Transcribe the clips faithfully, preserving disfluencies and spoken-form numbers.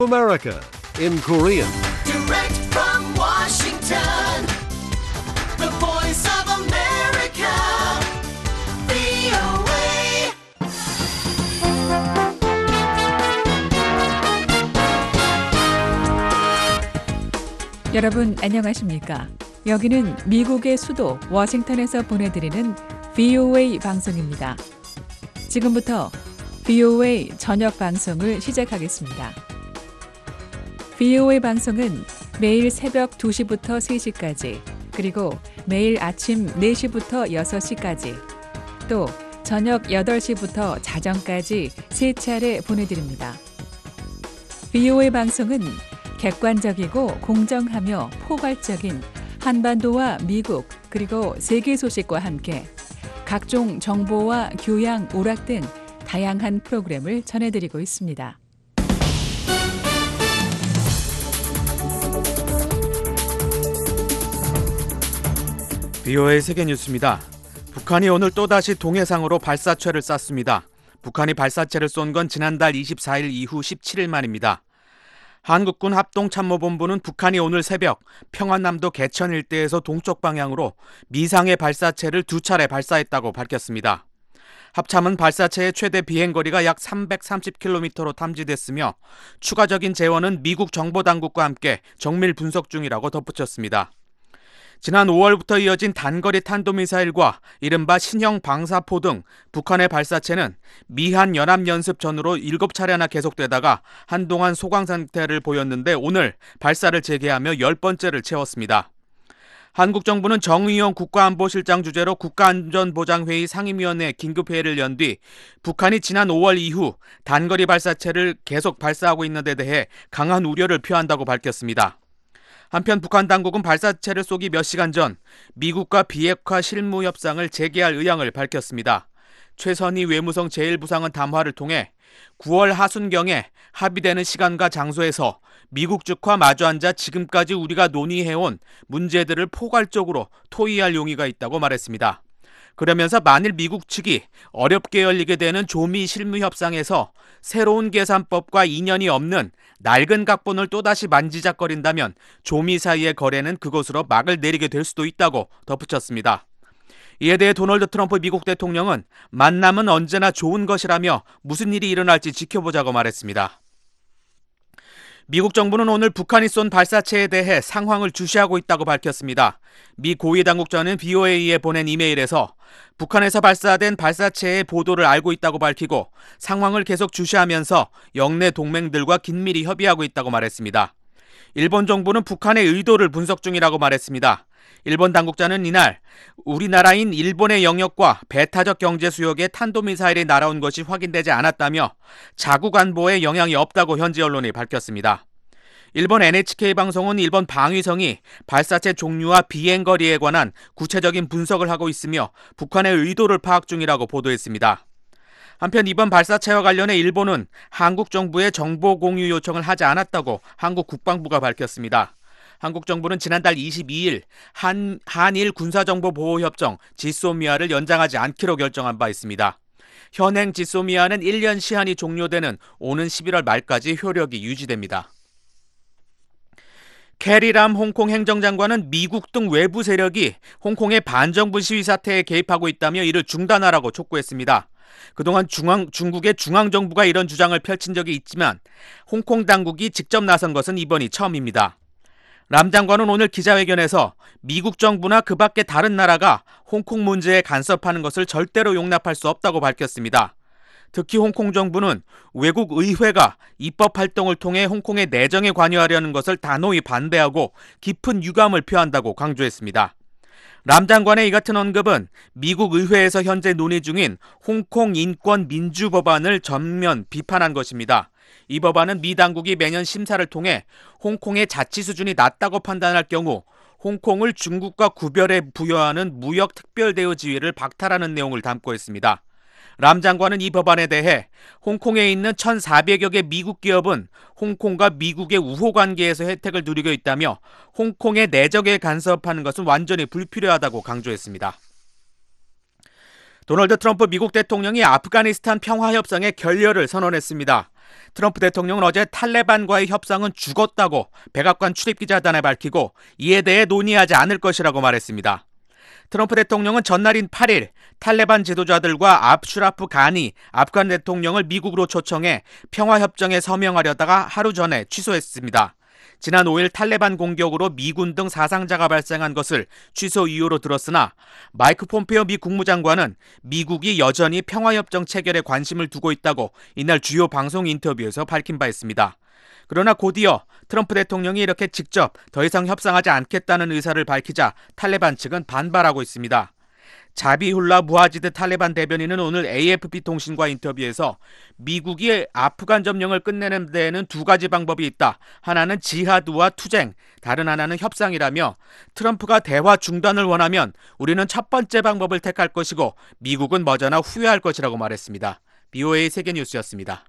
America in Korean. Direct from Washington, the voice of America, 브이오에이. 여러분 안녕하십니까? 여기는 미국의 수도 워싱턴에서 보내드리는 브이오에이 방송입니다. 지금부터 브이오에이 저녁 방송을 시작하겠습니다. 브이오에이 방송은 매일 새벽 두 시부터 세 시까지, 그리고 매일 아침 네 시부터 여섯 시까지, 또 저녁 여덟 시부터 자정까지 세 차례 보내드립니다. 브이오에이 방송은 객관적이고 공정하며 포괄적인 한반도와 미국 그리고 세계 소식과 함께 각종 정보와 교양, 오락 등 다양한 프로그램을 전해드리고 있습니다. 브이오에이 세계뉴스입니다. 북한이 오늘 또다시 동해상으로 발사체를 쐈습니다. 북한이 발사체를 쏜 건 지난달 이십사 일 이후 십칠 일 만입니다. 한국군 합동참모본부는 북한이 오늘 새벽 평안남도 개천 일대에서 동쪽 방향으로 미상의 발사체를 두 차례 발사했다고 밝혔습니다. 합참은 발사체의 최대 비행거리가 약 삼백삼십 킬로미터로 탐지됐으며 추가적인 재원은 미국 정보당국과 함께 정밀 분석 중이라고 덧붙였습니다. 지난 오월부터 이어진 단거리 탄도미사일과 이른바 신형 방사포 등 북한의 발사체는 미한 연합연습 전후로 일곱 차례나 계속되다가 한동안 소강 상태를 보였는데 오늘 발사를 재개하며 열 번째를 채웠습니다. 한국 정부는 정의용 국가안보실장 주재로 국가안전보장회의 상임위원회 긴급회의를 연 뒤 북한이 지난 오월 이후 단거리 발사체를 계속 발사하고 있는 데 대해 강한 우려를 표한다고 밝혔습니다. 한편 북한 당국은 발사체를 쏘기 몇 시간 전 미국과 비핵화 실무 협상을 재개할 의향을 밝혔습니다. 최선희 외무성 제일 부상은 담화를 통해 구월 하순경에 합의되는 시간과 장소에서 미국 측과 마주 앉아 지금까지 우리가 논의해온 문제들을 포괄적으로 토의할 용의가 있다고 말했습니다. 그러면서 만일 미국 측이 어렵게 열리게 되는 조미 실무 협상에서 새로운 계산법과 인연이 없는 낡은 각본을 또다시 만지작거린다면 조미 사이의 거래는 그것으로 막을 내리게 될 수도 있다고 덧붙였습니다. 이에 대해 도널드 트럼프 미국 대통령은 만남은 언제나 좋은 것이라며 무슨 일이 일어날지 지켜보자고 말했습니다. 미국 정부는 오늘 북한이 쏜 발사체에 대해 상황을 주시하고 있다고 밝혔습니다. 미 고위 당국자는 브이오에이에 보낸 이메일에서 북한에서 발사된 발사체의 보도를 알고 있다고 밝히고 상황을 계속 주시하면서 영내 동맹들과 긴밀히 협의하고 있다고 말했습니다. 일본 정부는 북한의 의도를 분석 중이라고 말했습니다. 일본 당국자는 이날 우리나라인 일본의 영역과 배타적 경제 수역에 탄도미사일이 날아온 것이 확인되지 않았다며 자국 안보에 영향이 없다고 현지 언론이 밝혔습니다. 일본 엔에이치케이 방송은 일본 방위성이 발사체 종류와 비행거리에 관한 구체적인 분석을 하고 있으며 북한의 의도를 파악 중이라고 보도했습니다. 한편 이번 발사체와 관련해 일본은 한국 정부에 정보 공유 요청을 하지 않았다고 한국 국방부가 밝혔습니다. 한국 정부는 지난달 이십이 일 한, 한일 군사정보보호협정 지소미아를 연장하지 않기로 결정한 바 있습니다. 현행 지소미아는 일 년 시한이 종료되는 오는 십일월 말까지 효력이 유지됩니다. 캐리 람 홍콩 행정장관은 미국 등 외부 세력이 홍콩의 반정부 시위 사태에 개입하고 있다며 이를 중단하라고 촉구했습니다. 그동안 중앙, 중국의 중앙정부가 이런 주장을 펼친 적이 있지만 홍콩 당국이 직접 나선 것은 이번이 처음입니다. 람 장관은 오늘 기자회견에서 미국 정부나 그 밖의 다른 나라가 홍콩 문제에 간섭하는 것을 절대로 용납할 수 없다고 밝혔습니다. 특히 홍콩 정부는 외국 의회가 입법 활동을 통해 홍콩의 내정에 관여하려는 것을 단호히 반대하고 깊은 유감을 표한다고 강조했습니다. 람 장관의 이 같은 언급은 미국 의회에서 현재 논의 중인 홍콩 인권 민주 법안을 전면 비판한 것입니다. 이 법안은 미 당국이 매년 심사를 통해 홍콩의 자치 수준이 낮다고 판단할 경우 홍콩을 중국과 구별해 부여하는 무역 특별 대우 지위를 박탈하는 내용을 담고 있습니다. 람 장관은 이 법안에 대해 홍콩에 있는 천사백여 개 미국 기업은 홍콩과 미국의 우호 관계에서 혜택을 누리고 있다며 홍콩의 내적에 간섭하는 것은 완전히 불필요하다고 강조했습니다. 도널드 트럼프 미국 대통령이 아프가니스탄 평화협상의 결렬을 선언했습니다. 트럼프 대통령은 어제 탈레반과의 협상은 죽었다고 백악관 출입기자단에 밝히고 이에 대해 논의하지 않을 것이라고 말했습니다. 트럼프 대통령은 전날인 팔 일 탈레반 지도자들과 압슈라프 가니 아프간 대통령을 미국으로 초청해 평화협정에 서명하려다가 하루 전에 취소했습니다. 지난 오 일 탈레반 공격으로 미군 등 사상자가 발생한 것을 취소 이유로 들었으나 마이크 폼페오 미 국무장관은 미국이 여전히 평화협정 체결에 관심을 두고 있다고 이날 주요 방송 인터뷰에서 밝힌 바 있습니다. 그러나 곧이어 트럼프 대통령이 이렇게 직접 더 이상 협상하지 않겠다는 의사를 밝히자 탈레반 측은 반발하고 있습니다. 자비훌라 무하지드 탈레반 대변인은 오늘 에이에프피 통신과 인터뷰에서 미국이 아프간 점령을 끝내는 데에는 두 가지 방법이 있다. 하나는 지하드와 투쟁, 다른 하나는 협상이라며 트럼프가 대화 중단을 원하면 우리는 첫 번째 방법을 택할 것이고 미국은 머저나 후회할 것이라고 말했습니다. 비오에이 세계뉴스였습니다.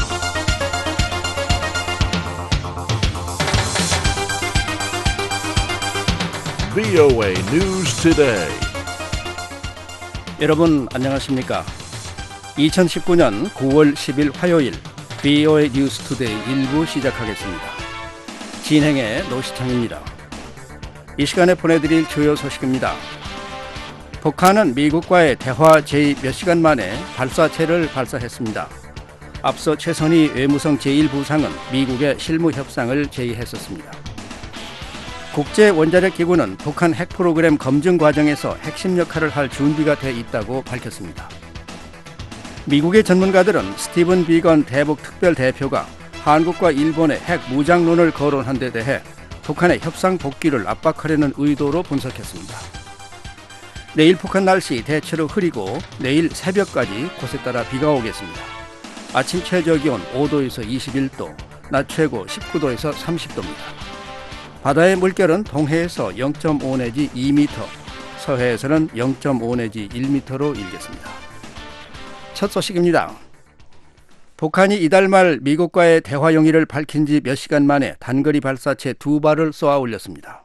브이오에이 News Today. 여러분 안녕하십니까? 이천십구 년 구월 십일 화요일 브이오에이 뉴스 투데이 일부 시작하겠습니다. 진행의 노시창입니다. 이 시간에 보내드릴 주요 소식입니다. 북한은 미국과의 대화 제의 몇 시간 만에 발사체를 발사했습니다. 앞서 최선희 외무성 제일 부상은 미국의 실무 협상을 제의했었습니다. 국제원자력기구는 북한 핵 프로그램 검증 과정에서 핵심 역할을 할 준비가 돼 있다고 밝혔습니다. 미국의 전문가들은 스티븐 비건 대북 특별대표가 한국과 일본의 핵 무장론을 거론한 데 대해 북한의 협상 복귀를 압박하려는 의도로 분석했습니다. 내일 북한 날씨 대체로 흐리고 내일 새벽까지 곳에 따라 비가 오겠습니다. 아침 최저기온 오 도에서 이십일 도, 낮 최고 십구 도에서 삼십 도입니다. 바다의 물결은 동해에서 영 점 오 내지 이 미터, 서해에서는 영 점 오 내지 일 미터로 일겠습니다. 첫 소식입니다. 북한이 이달 말 미국과의 대화 용의를 밝힌 지 몇 시간 만에 단거리 발사체 두 발을 쏘아 올렸습니다.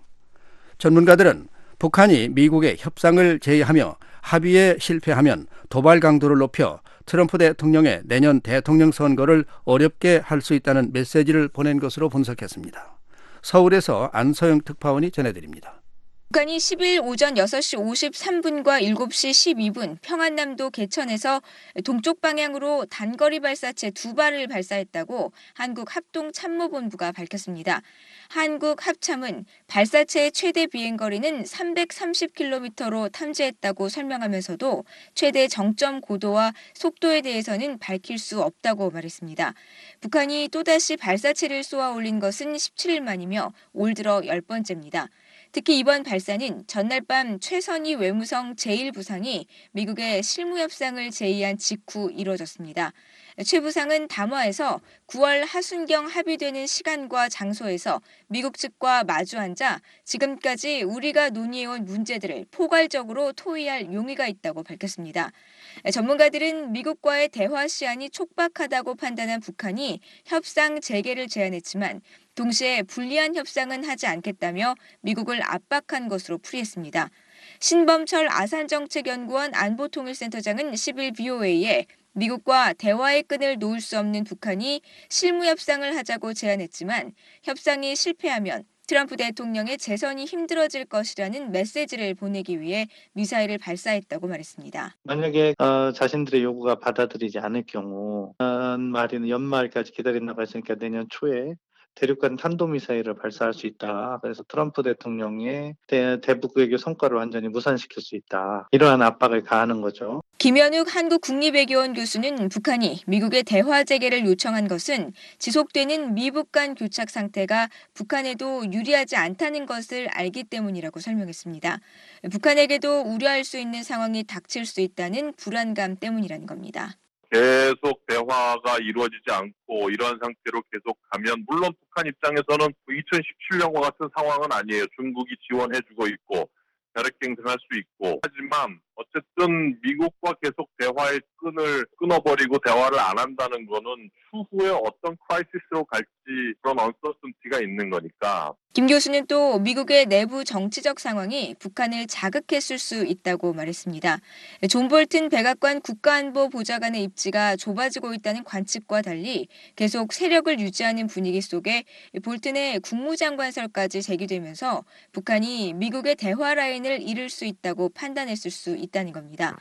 전문가들은 북한이 미국의 협상을 제의하며 합의에 실패하면 도발 강도를 높여 트럼프 대통령의 내년 대통령 선거를 어렵게 할 수 있다는 메시지를 보낸 것으로 분석했습니다. 서울에서 안서영 특파원이 전해드립니다. 북한이 십 일 오전 여섯 시 오십삼 분과 일곱 시 십이 분 평안남도 개천에서 동쪽 방향으로 단거리 발사체 두 발을 발사했다고 한국합동참모본부가 밝혔습니다. 한국합참은 발사체의 최대 비행거리는 삼백삼십 킬로미터로 탐지했다고 설명하면서도 최대 정점 고도와 속도에 대해서는 밝힐 수 없다고 말했습니다. 북한이 또다시 발사체를 쏘아 올린 것은 십칠 일 만이며 올 들어 열 번째입니다. 특히 이번 발사는 전날 밤 최선희 외무성 제일 부상이 미국의 실무협상을 제의한 직후 이뤄졌습니다. 최 부상은 담화에서 구월 하순경 합의되는 시간과 장소에서 미국 측과 마주 앉아 지금까지 우리가 논의해온 문제들을 포괄적으로 토의할 용의가 있다고 밝혔습니다. 전문가들은 미국과의 대화 시한이 촉박하다고 판단한 북한이 협상 재개를 제안했지만 동시에 불리한 협상은 하지 않겠다며 미국을 압박한 것으로 풀이했습니다. 신범철 아산정책연구원 안보통일센터장은 십 일 비오에이에 미국과 대화의 끈을 놓을 수 없는 북한이 실무협상을 하자고 제안했지만 협상이 실패하면 트럼프 대통령의 재선이 힘들어질 것이라는 메시지를 보내기 위해 미사일을 발사했다고 말했습니다. 만약에 어, 자신들의 요구가 받아들이지 않을 경우 어, 말이는 연말까지 기다린다고 했으니까 내년 초에 대륙간 탄도미사일을 발사할 수 있다. 그래서 트럼프 대통령의 대, 대북 외교 성과를 완전히 무산시킬 수 있다. 이러한 압박을 가하는 거죠. 김현욱 한국국립외교원 교수는 북한이 미국의 대화 재개를 요청한 것은 지속되는 미북 간 교착 상태가 북한에도 유리하지 않다는 것을 알기 때문이라고 설명했습니다. 북한에게도 우려할 수 있는 상황이 닥칠 수 있다는 불안감 때문이라는 겁니다. 계속 대화가 이루어지지 않고 이러한 상태로 계속 가면 물론 북한 입장에서는 이천십칠 년과 같은 상황은 아니에요. 중국이 지원해주고 있고 혈액 갱생할 수 있고 하지만 어쨌든 미국과 계속 대화의 끈을 끊어버리고 대화를 안 한다는 거는 추후에 어떤 크라이시스로 갈지 그런 언서튼티가 있는 거니까. 김 교수는 또 미국의 내부 정치적 상황이 북한을 자극했을 수 있다고 말했습니다. 존 볼튼 백악관 국가안보보좌관의 입지가 좁아지고 있다는 관측과 달리 계속 세력을 유지하는 분위기 속에 볼튼의 국무장관설까지 제기되면서 북한이 미국의 대화 라인을 잃을 수 있다고 판단했을 수 있다는 겁니다.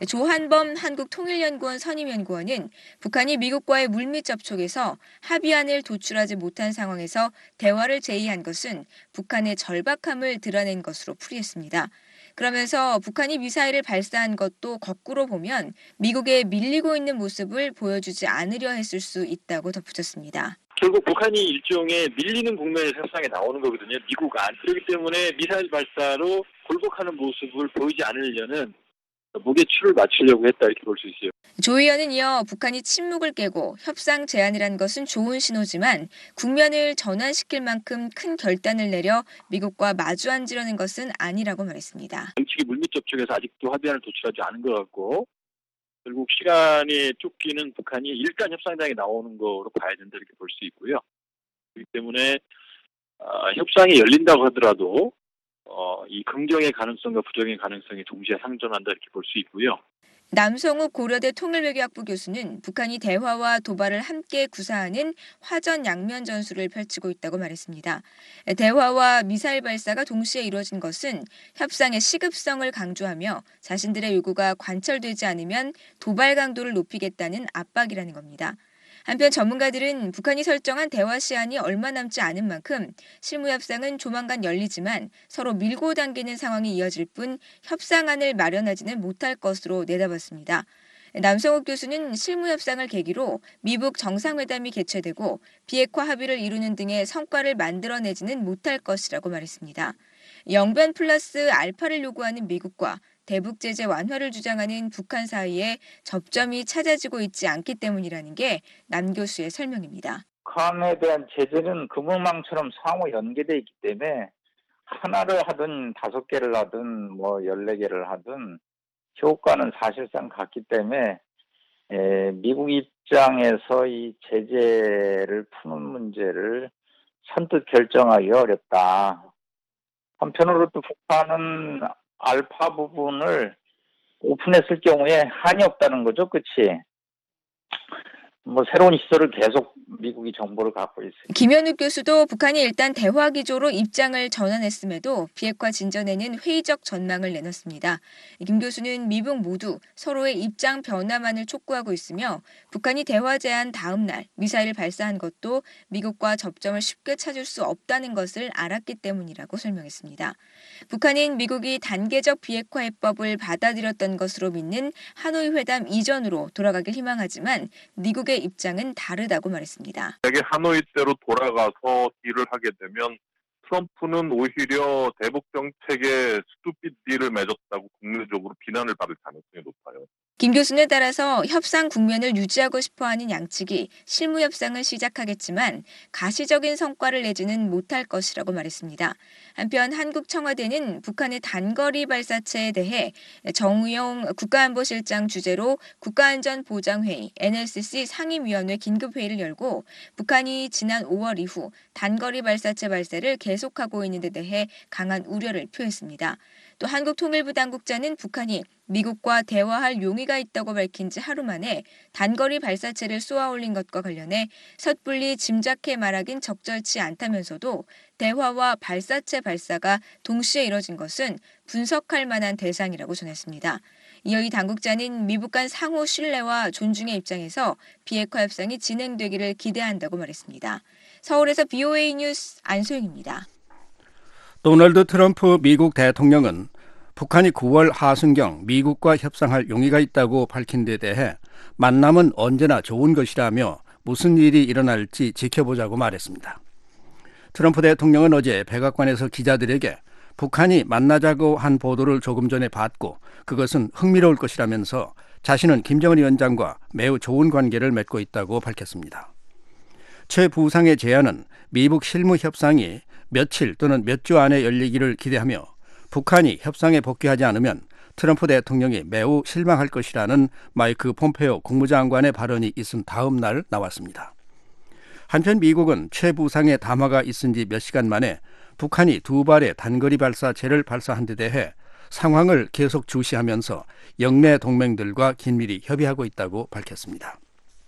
조한범 한국통일연구원 선임연구원은 북한이 미국과의 물밑 접촉에서 합의안을 도출하지 못한 상황에서 대화를 제의한 것은 북한의 절박함을 드러낸 것으로 풀이했습니다. 그러면서 북한이 미사일을 발사한 것도 거꾸로 보면 미국에 밀리고 있는 모습을 보여주지 않으려 했을 수 있다고 덧붙였습니다. 결국 북한이 일종의 밀리는 국면에서 협상에 나오는 거거든요. 미국 안. 그렇기 때문에 미사일 발사로 굴복하는 모습을 보이지 않으려는 무게추를 맞추려고 했다 이렇게 볼 수 있어요. 조 의원은 이어 북한이 침묵을 깨고 협상 제안을 한 것은 좋은 신호지만 국면을 전환시킬 만큼 큰 결단을 내려 미국과 마주 앉으려는 것은 아니라고 말했습니다. 정치기 물밑 접촉에서 아직도 합의안을 도출하지 않은 것 같고 결국 시간에 쫓기는 북한이 일단 협상장에 나오는 거로 봐야 된다 이렇게 볼 수 있고요. 그렇기 때문에 어, 협상이 열린다고 하더라도 어, 이 긍정의 가능성과 부정의 가능성이 동시에 상존한다 이렇게 볼 수 있고요. 남성욱 고려대 통일외교학부 교수는 북한이 대화와 도발을 함께 구사하는 화전 양면 전술을 펼치고 있다고 말했습니다. 대화와 미사일 발사가 동시에 이루어진 것은 협상의 시급성을 강조하며 자신들의 요구가 관철되지 않으면 도발 강도를 높이겠다는 압박이라는 겁니다. 한편 전문가들은 북한이 설정한 대화 시한이 얼마 남지 않은 만큼 실무협상은 조만간 열리지만 서로 밀고 당기는 상황이 이어질 뿐 협상안을 마련하지는 못할 것으로 내다봤습니다. 남성욱 교수는 실무협상을 계기로 미북 정상회담이 개최되고 비핵화 합의를 이루는 등의 성과를 만들어내지는 못할 것이라고 말했습니다. 영변 플러스 알파를 요구하는 미국과 대북 제재 완화를 주장하는 북한 사이에 접점이 찾아지고 있지 않기 때문이라는 게 남 교수의 설명입니다. 북한에 대한 제재는 금은망처럼 상호 연계되어 있기 때문에 하나를 하든 다섯 개를 하든 뭐 열네 개를 하든 효과는 사실상 같기 때문에 에, 미국 입장에서 이 제재를 푸는 문제를 선뜻 결정하기 어렵다. 한편으로 또 북한은 알파 부분을 오픈했을 경우에 한이 없다는 거죠. 그치? 뭐 새로운 시설을 계속 미국이 정보를 갖고 있어요. 김현욱 교수도 북한이 일단 대화 기조로 입장을 전환했음에도 비핵화 진전에는 회의적 전망을 내놨습니다. 김 교수는 미북 모두 서로의 입장 변화만을 촉구하고 있으며 북한이 대화 제안 다음 날 미사일을 발사한 것도 미국과 접점을 쉽게 찾을 수 없다는 것을 알았기 때문이라고 설명했습니다. 북한은 미국이 단계적 비핵화 해법을 받아들였던 것으로 믿는 하노이 회담 이전으로 돌아가길 희망하지만 미국의 입장은 다르다고 말했습니다. 만약에 하노이 때로 돌아가서 딜을 하게 되면 트럼프는 오히려 대북 정책에 스투피드 딜을 맺었다고 국내적으로 비난을 받을 가능성이 높아요. 김 교수에 따라서 협상 국면을 유지하고 싶어하는 양측이 실무 협상을 시작하겠지만 가시적인 성과를 내지는 못할 것이라고 말했습니다. 한편 한국 청와대는 북한의 단거리 발사체에 대해 정우영 국가안보실장 주재로 국가안전보장회의 엔엘씨씨 상임위원회 긴급회의를 열고 북한이 지난 오월 이후 단거리 발사체 발사를 계속하고 있는 데 대해 강한 우려를 표했습니다. 또 한국통일부 당국자는 북한이 미국과 대화할 용의가 있다고 밝힌 지 하루 만에 단거리 발사체를 쏘아올린 것과 관련해 섣불리 짐작해 말하긴 적절치 않다면서도 대화와 발사체 발사가 동시에 이뤄진 것은 분석할 만한 대상이라고 전했습니다. 이어 이 당국자는 미북 간 상호 신뢰와 존중의 입장에서 비핵화 협상이 진행되기를 기대한다고 말했습니다. 서울에서 비오에이 뉴스 안소영입니다. 도널드 트럼프 미국 대통령은 북한이 구월 하순경 미국과 협상할 용의가 있다고 밝힌 데 대해 만남은 언제나 좋은 것이라며 무슨 일이 일어날지 지켜보자고 말했습니다. 트럼프 대통령은 어제 백악관에서 기자들에게 북한이 만나자고 한 보도를 조금 전에 봤고 그것은 흥미로울 것이라면서 자신은 김정은 위원장과 매우 좋은 관계를 맺고 있다고 밝혔습니다. 최 부상의 제안은 미북 실무 협상이 며칠 또는 몇 주 안에 열리기를 기대하며 북한이 협상에 복귀하지 않으면 트럼프 대통령이 매우 실망할 것이라는 마이크 폼페오 국무장관의 발언이 있은 다음 날 나왔습니다. 한편 미국은 최 부상의 담화가 있은 지 몇 시간 만에 북한이 두 발의 단거리 발사체를 발사한 데 대해 상황을 계속 주시하면서 영내 동맹들과 긴밀히 협의하고 있다고 밝혔습니다.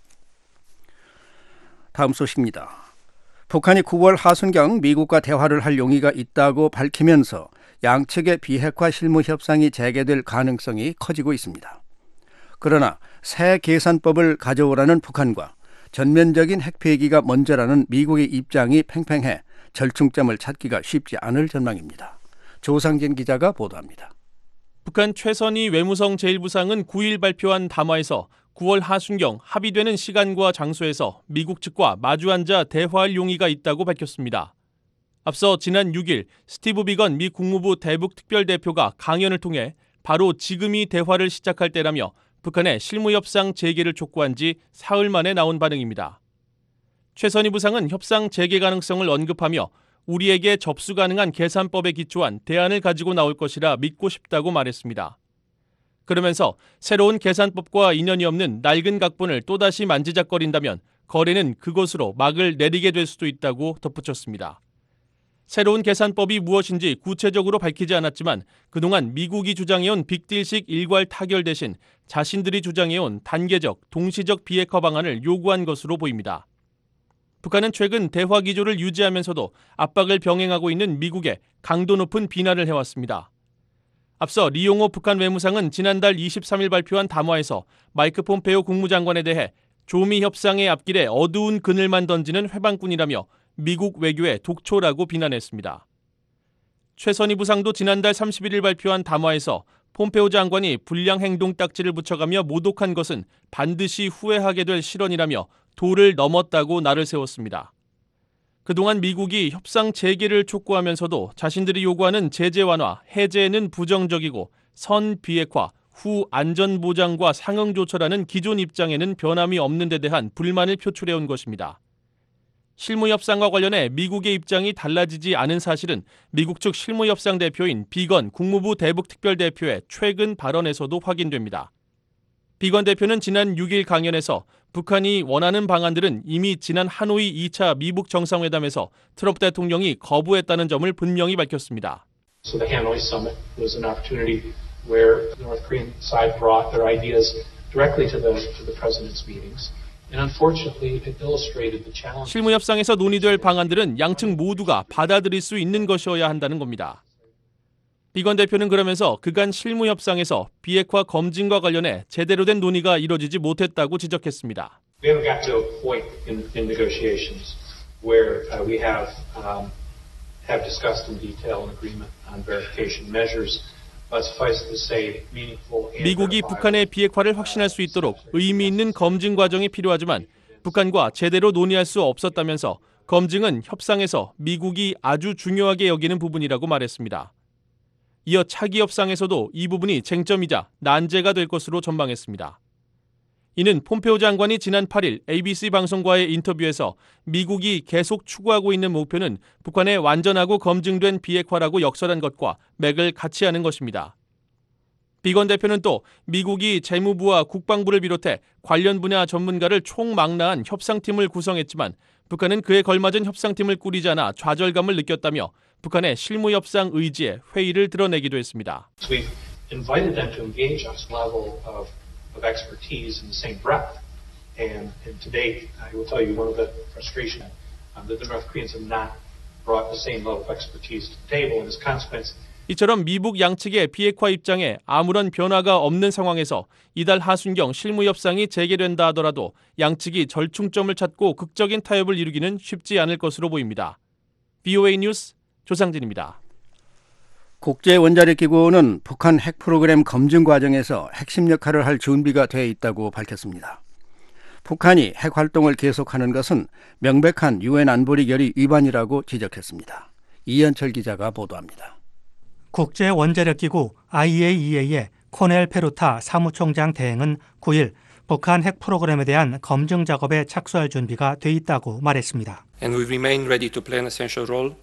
다음 소식입니다. 북한이 구월 하순경 미국과 대화를 할 용의가 있다고 밝히면서 양측의 비핵화 실무 협상이 재개될 가능성이 커지고 있습니다. 그러나 새 계산법을 가져오라는 북한과 전면적인 핵 폐기가 먼저라는 미국의 입장이 팽팽해 절충점을 찾기가 쉽지 않을 전망입니다. 조상진 기자가 보도합니다. 북한 최선희 외무성 제일 부상은 구일 발표한 담화에서 구월 하순경 합의되는 시간과 장소에서 미국 측과 마주 앉아 대화할 용의가 있다고 밝혔습니다. 앞서 지난 육일 스티브 비건 미 국무부 대북 특별대표가 강연을 통해 바로 지금이 대화를 시작할 때라며 북한의 실무협상 재개를 촉구한 지 사흘 만에 나온 반응입니다. 최선희 부상은 협상 재개 가능성을 언급하며 우리에게 접수 가능한 계산법에 기초한 대안을 가지고 나올 것이라 믿고 싶다고 말했습니다. 그러면서 새로운 계산법과 인연이 없는 낡은 각본을 또다시 만지작거린다면 거래는 그것으로 막을 내리게 될 수도 있다고 덧붙였습니다. 새로운 계산법이 무엇인지 구체적으로 밝히지 않았지만 그동안 미국이 주장해온 빅딜식 일괄 타결 대신 자신들이 주장해온 단계적, 동시적 비핵화 방안을 요구한 것으로 보입니다. 북한은 최근 대화 기조를 유지하면서도 압박을 병행하고 있는 미국에 강도 높은 비난을 해왔습니다. 앞서 리용호 북한 외무상은 지난달 이십삼일 발표한 담화에서 마이크 폼페오 국무장관에 대해 조미 협상의 앞길에 어두운 그늘만 던지는 회방꾼이라며 미국 외교의 독초라고 비난했습니다. 최선희 부상도 지난달 삼십일일 발표한 담화에서 폼페오 장관이 불량 행동 딱지를 붙여가며 모독한 것은 반드시 후회하게 될 실언이라며 도를 넘었다고 날을 세웠습니다. 그동안 미국이 협상 재개를 촉구하면서도 자신들이 요구하는 제재 완화, 해제에는 부정적이고 선 비핵화, 후 안전보장과 상응조처라는 기존 입장에는 변함이 없는 데 대한 불만을 표출해온 것입니다. 실무협상과 관련해 미국의 입장이 달라지지 않은 사실은 미국 측 실무협상 대표인 비건 국무부 대북특별대표의 최근 발언에서도 확인됩니다. 비건 대표는 지난 육일 강연에서 북한이 원하는 방안들은 이미 지난 하노이 이차 미북 정상회담에서 트럼프 대통령이 거부했다는 점을 분명히 밝혔습니다. So the Hanoi summit was an opportunity where the North Korean side brought their ideas directly to the to the president's meetings. And unfortunately, it illustrated the challenge. 실무협상에서 논의될 방안들은 양측 모두가 받아들일 수 있는 것이어야 한다는 겁니다. 비건 대표는 그러면서 그간 실무협상에서 비핵화 검증과 관련해 제대로 된 논의가 이뤄지지 못했다고 지적했습니다. We haven't got to a point in, in negotiations where uh, we have um, have discussed in detail an agreement on verification measures. But suffice to say, meaningful and 미국이 북한의 비핵화를 확신할 수 있도록 의미 있는 검증 과정이 필요하지만 북한과 제대로 논의할 수 없었다면서 검증은 협상에서 미국이 아주 중요하게 여기는 부분이라고 말했습니다. 이어 차기 협상에서도 이 부분이 쟁점이자 난제가 될 것으로 전망했습니다. 이는 폼페오 장관이 지난 팔일 에이비씨 방송과의 인터뷰에서 미국이 계속 추구하고 있는 목표는 북한의 완전하고 검증된 비핵화라고 역설한 것과 맥을 같이 하는 것입니다. 비건 대표는 또 미국이 재무부와 국방부를 비롯해 관련 분야 전문가를 총망라한 협상팀을 구성했지만 북한은 그에 걸맞은 협상팀을 꾸리지 않아 좌절감을 느꼈다며 북한의 실무협상 의지에 회의를 드러내기도 했습니다. we've invited them to engage us level of of expertise in the same breath. And, and to date, I will tell you one of the frustration um, that the North Koreans have not brought the same level of expertise to the table, and as a consequence. 이처럼 미북 양측의 비핵화 입장에 아무런 변화가 없는 상황에서 이달 하순경 실무협상이 재개된다 하더라도 양측이 절충점을 찾고 극적인 타협을 이루기는 쉽지 않을 것으로 보입니다. 브이오에이 뉴스 조상진입니다. 국제원자력기구는 북한 핵 프로그램 검증 과정에서 핵심 역할을 할 준비가 돼 있다고 밝혔습니다. 북한이 핵 활동을 계속하는 것은 명백한 유엔 안보리 결의 위반이라고 지적했습니다. 이현철 기자가 보도합니다. 국제원자력기구 아이에이이에이의 코넬 페루타 사무총장 대행은 구일 북한 핵 프로그램에 대한 검증 작업에 착수할 준비가 돼 있다고 말했습니다. And we remain ready to play an essential role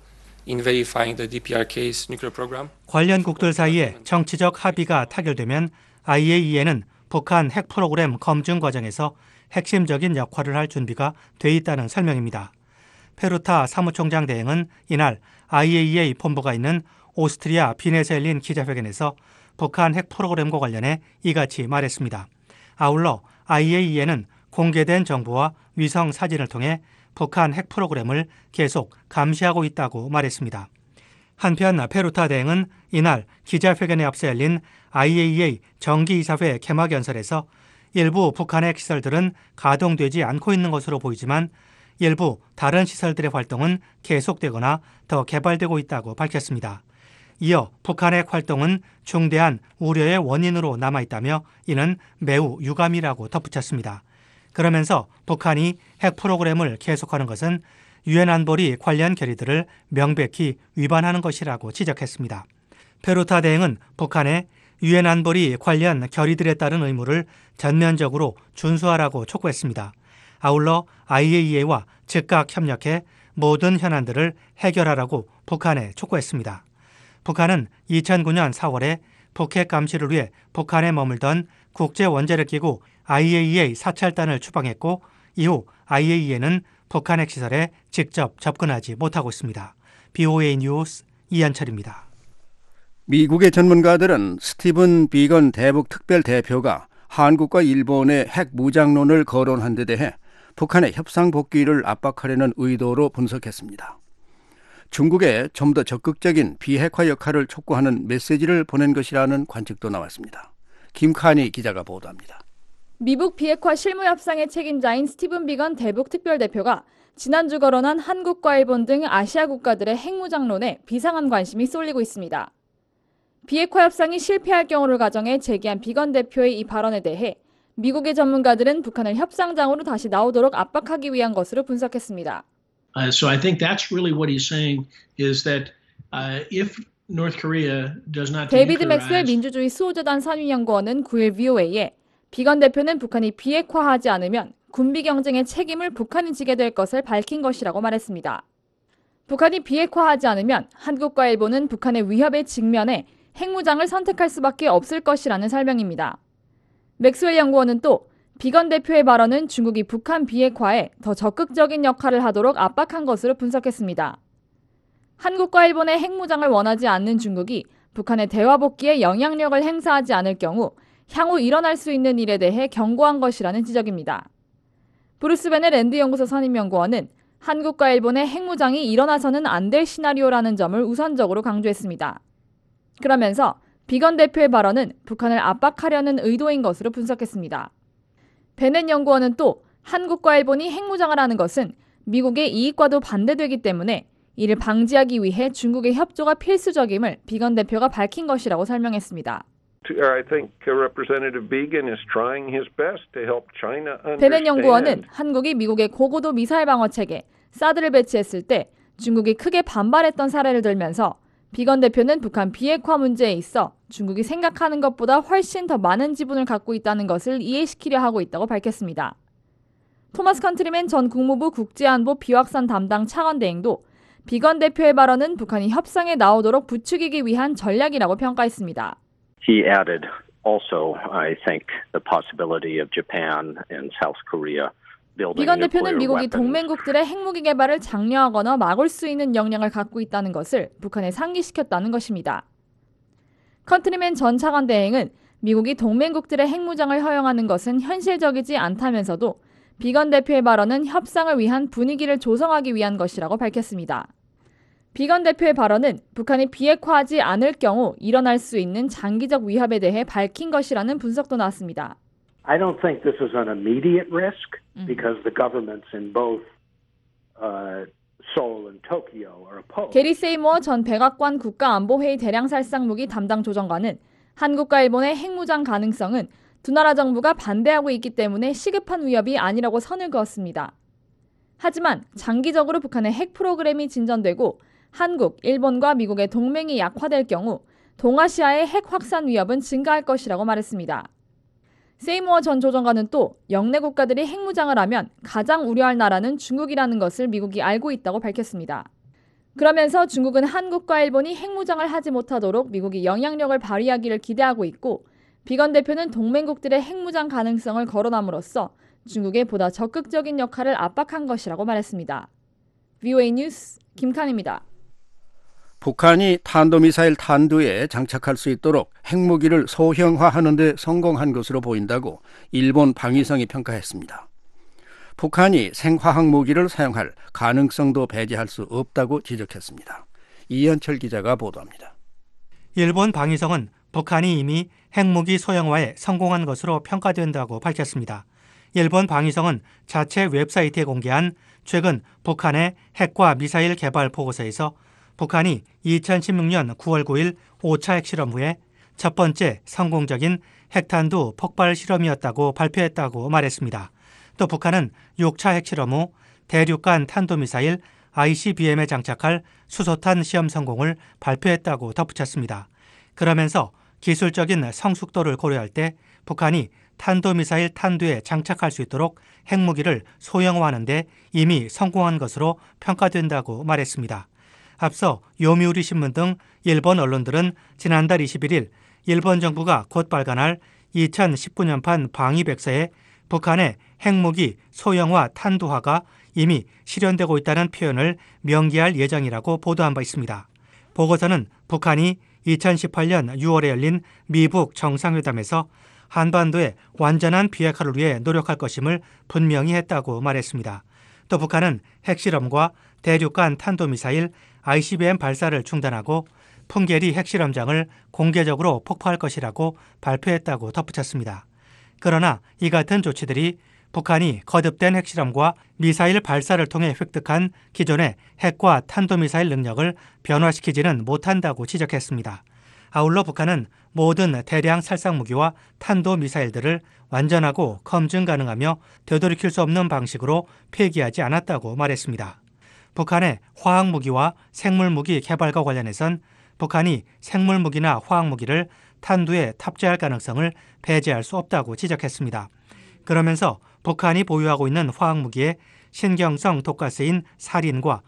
in verifying the D P R K's nuclear program. 관련국들 사이에 정치적 합의가 타결되면 아이에이이에는 북한 핵 프로그램 검증 과정에서 핵심적인 역할을 할 준비가 돼 있다는 설명입니다. 페루타 사무총장 대행은 이날 아이에이이에이 본부가 있는 오스트리아 빈에서 열린 기자회견에서 북한 핵 프로그램과 관련해 이같이 말했습니다. 아울러 아이에이이에는 공개된 정보와 위성 사진을 통해 북한 핵 프로그램을 계속 감시하고 있다고 말했습니다. 한편 페루타 대행은 이날 기자회견에 앞서 열린 아이에이이에이 정기이사회 개막 연설에서 일부 북한 핵 시설들은 가동되지 않고 있는 것으로 보이지만 일부 다른 시설들의 활동은 계속되거나 더 개발되고 있다고 밝혔습니다. 이어 북한 핵 활동은 중대한 우려의 원인으로 남아있다며 이는 매우 유감이라고 덧붙였습니다. 그러면서 북한이 핵 프로그램을 계속하는 것은 유엔 안보리 관련 결의들을 명백히 위반하는 것이라고 지적했습니다. 페루타 대행은 북한의 유엔 안보리 관련 결의들에 따른 의무를 전면적으로 준수하라고 촉구했습니다. 아울러 아이에이이에이와 즉각 협력해 모든 현안들을 해결하라고 북한에 촉구했습니다. 북한은 이천구 년 사월에 북핵 감시를 위해 북한에 머물던 국제원자력기구 아이에이이에이 사찰단을 추방했고 이후 아이에이이에이는 북한 핵시설에 직접 접근하지 못하고 있습니다. 비오에이 뉴스 이한철입니다. 미국의 전문가들은 스티븐 비건 대북 특별 대표가 한국과 일본의 핵 무장론을 거론한 데 대해 북한의 협상 복귀를 압박하려는 의도로 분석했습니다. 중국에 좀 더 적극적인 비핵화 역할을 촉구하는 메시지를 보낸 것이라는 관측도 나왔습니다. 김칸희 기자가 보도합니다. 미북 비핵화 실무협상의 책임자인 스티븐 비건 대북 특별대표가 지난주 거론한 한국과 일본 등 아시아 국가들의 핵무장론에 비상한 관심이 쏠리고 있습니다. 비핵화 협상이 실패할 경우를 가정해 제기한 비건 대표의 이 발언에 대해 미국의 전문가들은 북한을 협상장으로 다시 나오도록 압박하기 위한 것으로 분석했습니다. Uh, so I think that's really what he's saying is that uh, if North Korea does not 데이비드 맥스웰 민주주의 수호재단 산유연구원은 구일 브이오에이에 비건 대표는 북한이 비핵화하지 않으면 군비 경쟁의 책임을 북한이 지게 될 것을 밝힌 것이라고 말했습니다. 북한이 비핵화하지 않으면 한국과 일본은 북한의 위협에 직면해 핵무장을 선택할 수밖에 없을 것이라는 설명입니다. 맥스웰 연구원은 또 비건 대표의 발언은 중국이 북한 비핵화에 더 적극적인 역할을 하도록 압박한 것으로 분석했습니다. 한국과 일본의 핵무장을 원하지 않는 중국이 북한의 대화 복귀에 영향력을 행사하지 않을 경우 향후 일어날 수 있는 일에 대해 경고한 것이라는 지적입니다. 브루스 베넷 랜드 연구소 선임연구원은 한국과 일본의 핵무장이 일어나서는 안 될 시나리오라는 점을 우선적으로 강조했습니다. 그러면서 비건 대표의 발언은 북한을 압박하려는 의도인 것으로 분석했습니다. 베넷 연구원은 또 한국과 일본이 핵무장을 하는 것은 미국의 이익과도 반대되기 때문에 이를 방지하기 위해 중국의 협조가 필수적임을 비건 대표가 밝힌 것이라고 설명했습니다. 베넷 연구원은 한국이 미국의 고고도 미사일 방어 체계 사드를 배치했을 때 중국이 크게 반발했던 사례를 들면서 비건 대표는 북한 비핵화 문제에 있어 중국이 생각하는 것보다 훨씬 더 많은 지분을 갖고 있다는 것을 이해시키려 하고 있다고 밝혔습니다. 토마스 컨트리맨 전 국무부 국제안보 비확산 담당 차관 대행도 비건 대표의 발언은 북한이 협상에 나오도록 부추기기 위한 전략이라고 평가했습니다. He added also, I think, the possibility of Japan and South Korea. 비건 대표는 미국이 동맹국들의 핵무기 개발을 장려하거나 막을 수 있는 역량을 갖고 있다는 것을 북한에 상기시켰다는 것입니다. 컨트리맨 전 차관 대행은 미국이 동맹국들의 핵무장을 허용하는 것은 현실적이지 않다면서도 비건 대표의 발언은 협상을 위한 분위기를 조성하기 위한 것이라고 밝혔습니다. 비건 대표의 발언은 북한이 비핵화하지 않을 경우 일어날 수 있는 장기적 위협에 대해 밝힌 것이라는 분석도 나왔습니다. I don't think this is an immediate risk because the governments in both uh, Seoul and Tokyo are opposed. 게리 세이모어 전 백악관 국가안보회의 대량살상무기 담당 조정관은 한국과 일본의 핵무장 가능성은 두 나라 정부가 반대하고 있기 때문에 시급한 위협이 아니라고 선을 그었습니다. 하지만 장기적으로 북한의 핵 프로그램이 진전되고 한국, 일본과 미국의 동맹이 약화될 경우 동아시아의 핵 확산 위협은 증가할 것이라고 말했습니다. 세이모어 전 조정관은 또 영내 국가들이 핵무장을 하면 가장 우려할 나라는 중국이라는 것을 미국이 알고 있다고 밝혔습니다. 그러면서 중국은 한국과 일본이 핵무장을 하지 못하도록 미국이 영향력을 발휘하기를 기대하고 있고 비건 대표는 동맹국들의 핵무장 가능성을 거론함으로써 중국에 보다 적극적인 역할을 압박한 것이라고 말했습니다. 브이오에이 뉴스 김칸입니다. 북한이 탄도미사일 탄두에 장착할 수 있도록 핵무기를 소형화하는 데 성공한 것으로 보인다고 일본 방위성이 평가했습니다. 북한이 생화학 무기를 사용할 가능성도 배제할 수 없다고 지적했습니다. 이현철 기자가 보도합니다. 일본 방위성은 북한이 이미 핵무기 소형화에 성공한 것으로 평가된다고 밝혔습니다. 일본 방위성은 자체 웹사이트에 공개한 최근 북한의 핵과 미사일 개발 보고서에서 북한이 이천십육 년 구월 구일 오 차 핵실험 후에 첫 번째 성공적인 핵탄두 폭발 실험이었다고 발표했다고 말했습니다. 또 북한은 육 차 핵실험 후 대륙간 탄도미사일 아이씨비엠에 장착할 수소탄 시험 성공을 발표했다고 덧붙였습니다. 그러면서 기술적인 성숙도를 고려할 때 북한이 탄도미사일 탄두에 장착할 수 있도록 핵무기를 소형화하는 데 이미 성공한 것으로 평가된다고 말했습니다. 앞서 요미우리 신문 등 일본 언론들은 지난달 이십일일 일본 정부가 곧 발간할 이천십구 년판 방위백서에 북한의 핵무기 소형화 탄두화가 이미 실현되고 있다는 표현을 명기할 예정이라고 보도한 바 있습니다. 보고서는 북한이 이천십팔 년 유월에 열린 미북 정상회담에서 한반도의 완전한 비핵화를 위해 노력할 것임을 분명히 했다고 말했습니다. 또 북한은 핵실험과 대륙간 탄도미사일 아이씨비엠 발사를 중단하고 풍계리 핵실험장을 공개적으로 폭파할 것이라고 발표했다고 덧붙였습니다. 그러나 이 같은 조치들이 북한이 거듭된 핵실험과 미사일 발사를 통해 획득한 기존의 핵과 탄도미사일 능력을 변화시키지는 못한다고 지적했습니다. 아울러 북한은 모든 대량 살상무기와 탄도미사일들을 완전하고 검증 가능하며 되돌이킬 수 없는 방식으로 폐기하지 않았다고 말했습니다. 북한의 화학무기와 생물무기 개발과 관련해선 북한이 생물무기나 화학무기를 탄두에 탑재할 가능성을 배제할 수 없다고 지적했습니다. 그러면서 북한이 보유하고 있는 화학무기에 신경성 독가스인 사린과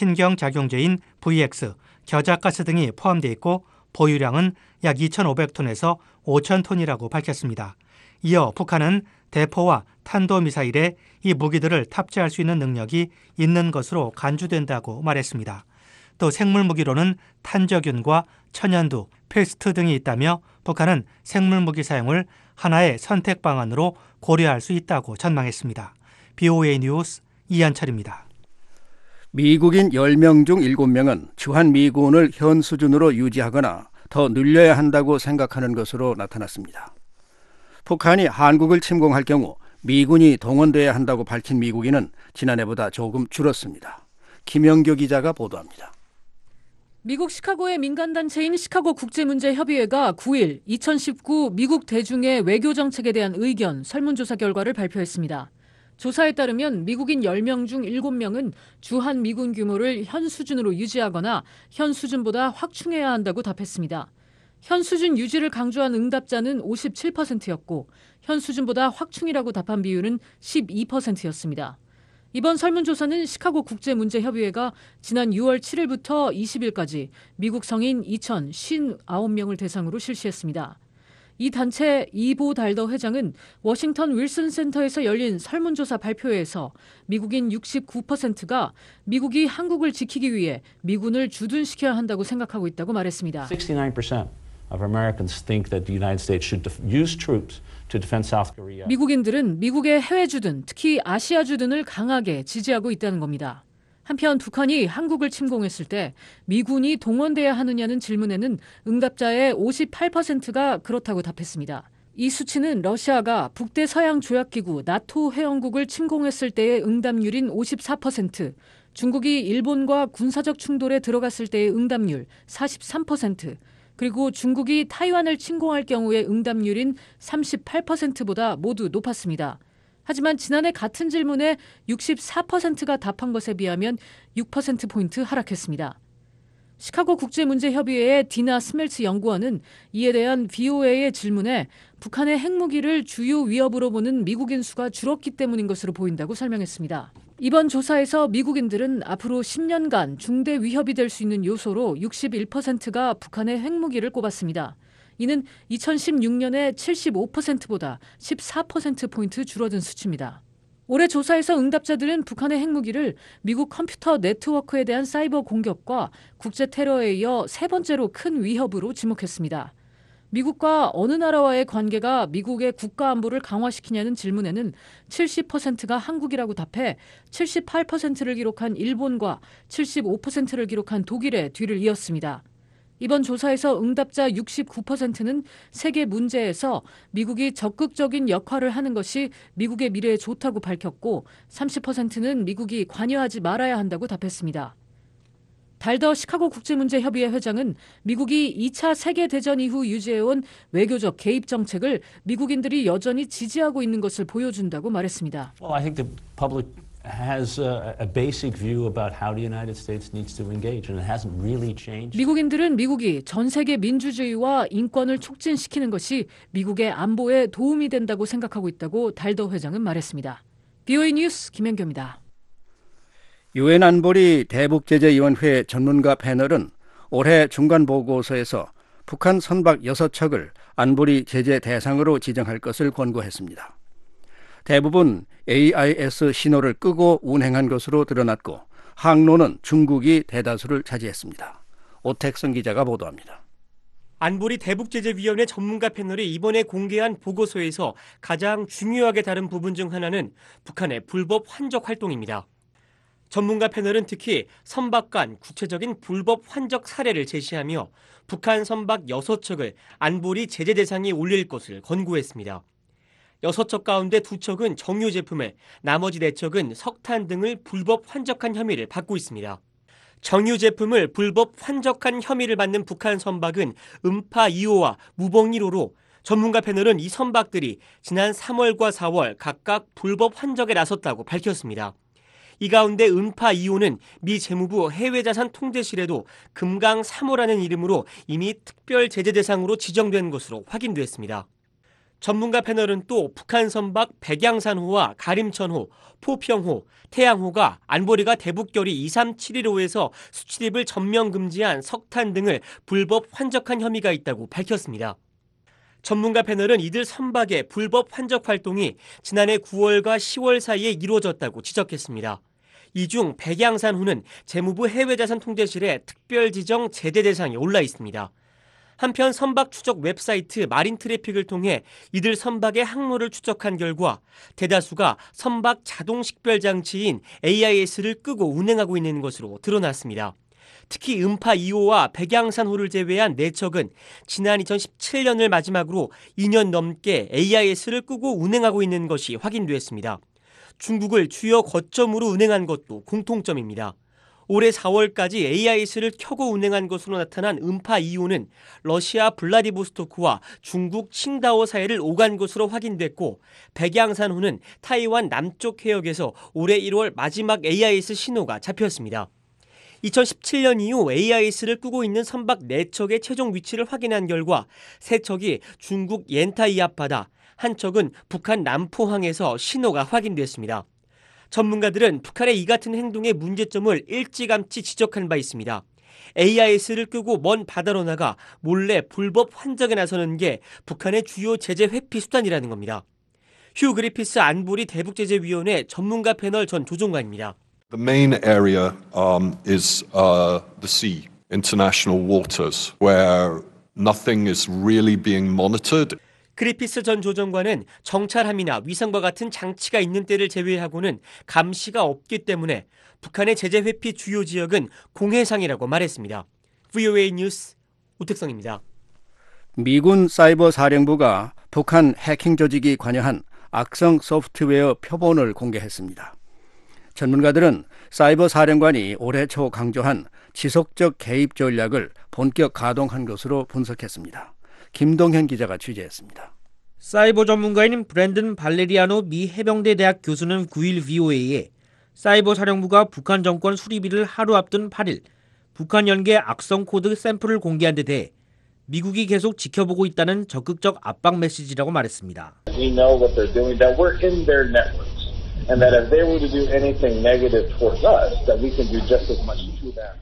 신경작용제인 브이엑스, 겨자가스 등이 포함되어 있고 보유량은 약 이천오백 톤에서 오천 톤이라고 밝혔습니다. 이어 북한은 대포와 탄도미사일에 이 무기들을 탑재할 수 있는 능력이 있는 것으로 간주된다고 말했습니다. 또 생물무기로는 탄저균과 천연두, 페스트 등이 있다며 북한은 생물무기 사용을 하나의 선택 방안으로 고려할 수 있다고 전망했습니다. 브이오에이 뉴스 이한철입니다. 미국인 열 명 중 일곱 명은 주한미군을 현 수준으로 유지하거나 더 늘려야 한다고 생각하는 것으로 나타났습니다. 북한이 한국을 침공할 경우 미군이 동원돼야 한다고 밝힌 미국인은 지난해보다 조금 줄었습니다. 김영교 기자가 보도합니다. 미국 시카고의 민간단체인 시카고 국제문제협의회가 구일 이천십구 미국 대중의 외교정책에 대한 의견 설문조사 결과를 발표했습니다. 조사에 따르면 미국인 열 명 중 일곱 명은 주한 미군 규모를 현 수준으로 유지하거나 현 수준보다 확충해야 한다고 답했습니다. 현 수준 유지를 강조한 응답자는 오십칠 퍼센트였고 현 수준보다 확충이라고 답한 비율은 십이 퍼센트였습니다. 이번 설문조사는 시카고 국제문제협의회가 지난 유월 칠일부터 이십일까지 미국 성인 이천오십구 명을 대상으로 실시했습니다. 이 단체 이보 달더 회장은 워싱턴 윌슨 센터에서 열린 설문조사 발표회에서 미국인 육십구 퍼센트가 미국이 한국을 지키기 위해 미군을 주둔시켜야 한다고 생각하고 있다고 말했습니다. sixty-nine percent of Americans think that the United States should use troops to defend South Korea. 미국인들은 미국의 해외 주둔, 특히 아시아 주둔을 강하게 지지하고 있다는 겁니다. 한편 북한이 한국을 침공했을 때 미군이 동원돼야 하느냐는 질문에는 응답자의 오십팔 퍼센트가 그렇다고 답했습니다. 이 수치는 러시아가 북대서양조약기구 나토 회원국을 침공했을 때의 응답률인 오십사 퍼센트, 중국이 일본과 군사적 충돌에 들어갔을 때의 응답률 사십삼 퍼센트, 그리고 중국이 타이완을 침공할 경우의 응답률인 삼십팔 퍼센트보다 모두 높았습니다. 하지만 지난해 같은 질문에 육십사 퍼센트가 답한 것에 비하면 육 퍼센트포인트 하락했습니다. 시카고 국제문제협의회의 디나 스멜츠 연구원은 이에 대한 브이오에이의 질문에 북한의 핵무기를 주요 위협으로 보는 미국인 수가 줄었기 때문인 것으로 보인다고 설명했습니다. 이번 조사에서 미국인들은 앞으로 십 년간 중대 위협이 될 수 있는 요소로 육십일 퍼센트가 북한의 핵무기를 꼽았습니다. 이는 이천십육 년의 칠십오 퍼센트보다 십사 퍼센트포인트 줄어든 수치입니다. 올해 조사에서 응답자들은 북한의 핵무기를 미국 컴퓨터 네트워크에 대한 사이버 공격과 국제 테러에 이어 세 번째로 큰 위협으로 지목했습니다. 미국과 어느 나라와의 관계가 미국의 국가 안보를 강화시키냐는 질문에는 칠십 퍼센트가 한국이라고 답해 칠십팔 퍼센트를 기록한 일본과 칠십오 퍼센트를 기록한 독일의 뒤를 이었습니다. 이번 조사에서 응답자 육십구 퍼센트는 세계 문제에서 미국이 적극적인 역할을 하는 것이 미국의 미래에 좋다고 밝혔고 삼십 퍼센트는 미국이 관여하지 말아야 한다고 답했습니다. 달더 시카고 국제문제협의회 회장은 미국이 이 차 세계대전 이후 유지해온 외교적 개입 정책을 미국인들이 여전히 지지하고 있는 것을 보여준다고 말했습니다. Well, I think the public has a, a basic view about how the United States needs to engage, and it hasn't really changed. 미국인들은 미국이 전 세계 민주주의와 인권을 촉진시키는 것이 미국의 안보에 도움이 된다고 생각하고 있다고 달더 회장은 말했습니다. 비오에이 뉴스 김현교입니다. 유엔 안보리 대북제재위원회 전문가 패널은 올해 중간 보고서에서 북한 선박 여섯 척을 안보리 제재 대상으로 지정할 것을 권고했습니다. 대부분 에이아이에스 신호를 끄고 운행한 것으로 드러났고 항로는 중국이 대다수를 차지했습니다. 오택성 기자가 보도합니다. 안보리 대북제재위원회 전문가 패널이 이번에 공개한 보고서에서 가장 중요하게 다룬 부분 중 하나는 북한의 불법 환적 활동입니다. 전문가 패널은 특히 선박 간 구체적인 불법 환적 사례를 제시하며 북한 선박 여섯 척을 안보리 제재 대상에 올릴 것을 권고했습니다. 여섯 척 가운데 두 척은 정유 제품을, 나머지 네 척은 석탄 등을 불법 환적한 혐의를 받고 있습니다. 정유 제품을 불법 환적한 혐의를 받는 북한 선박은 음파 이 호와 무봉 일 호로 전문가 패널은 이 선박들이 지난 삼월과 사월 각각 불법 환적에 나섰다고 밝혔습니다. 이 가운데 음파 이 호는 미 재무부 해외자산 통제실에도 금강 삼 호라는 이름으로 이미 특별 제재 대상으로 지정된 것으로 확인됐습니다. 전문가 패널은 또 북한 선박 백양산호와 가림천호, 포평호, 태양호가 안보리가 대북결의 이삼칠일 호에서 수출입을 전면 금지한 석탄 등을 불법 환적한 혐의가 있다고 밝혔습니다. 전문가 패널은 이들 선박의 불법 환적 활동이 지난해 구월과 시월 사이에 이루어졌다고 지적했습니다. 이 중 백양산호는 재무부 해외자산 통제실의 특별 지정 제재 대상에 올라 있습니다. 한편 선박 추적 웹사이트 마린 트래픽을 통해 이들 선박의 항로를 추적한 결과 대다수가 선박 자동 식별 장치인 에이아이에스를 끄고 운행하고 있는 것으로 드러났습니다. 특히 음파 이 호와 백양산호를 제외한 네 척은 지난 이천십칠 년을 마지막으로 이 년 넘게 에이아이에스를 끄고 운행하고 있는 것이 확인됐습니다. 중국을 주요 거점으로 운행한 것도 공통점입니다. 올해 사월까지 에이아이에스를 켜고 운행한 것으로 나타난 음파 이 호는 러시아 블라디보스토크와 중국 칭다오 사이를 오간 것으로 확인됐고 백양산호는 타이완 남쪽 해역에서 올해 일월 마지막 에이아이에스 신호가 잡혔습니다. 이천십칠 년 이후 에이아이에스를 끄고 있는 선박 네 척의 최종 위치를 확인한 결과 세 척이 중국 옌타이 앞바다, 한 척은 북한 남포항에서 신호가 확인됐습니다. 전문가들은 북한의 이 같은 행동의 문제점을 일찌감치 지적한 바 있습니다. 에이아이에스를 끄고 먼 바다로 나가 몰래 불법 환적에 나서는 게 북한의 주요 제재 회피 수단이라는 겁니다. 휴 그리피스 안보리 대북제재위원회 전문가 패널 전 조종관입니다. The main area um, is uh, the sea, international waters, where nothing is really being monitored. 그리피스 전 조정관은 정찰함이나 위성과 같은 장치가 있는 때를 제외하고는 감시가 없기 때문에 북한의 제재 회피 주요 지역은 공해상이라고 말했습니다. 브이오에이 뉴스 우택성입니다. 미군 사이버 사령부가 북한 해킹 조직이 관여한 악성 소프트웨어 표본을 공개했습니다. 전문가들은 사이버 사령관이 올해 초 강조한 지속적 개입 전략을 본격 가동한 것으로 분석했습니다. 김동현 기자가 취재했습니다. 사이버 전문가인 브랜든 발레리아노 미 해병대 대학 교수는 구 일 브이오에이에 사이버 사령부가 북한 정권 수립일을 하루 앞둔 팔 일 북한 연계 악성 코드 샘플을 공개한 데 대해 미국이 계속 지켜보고 있다는 적극적 압박 메시지라고 말했습니다. We know what they're doing, that we're in their networks. and that if they were to do anything negative towards us, that we can do just as much to them.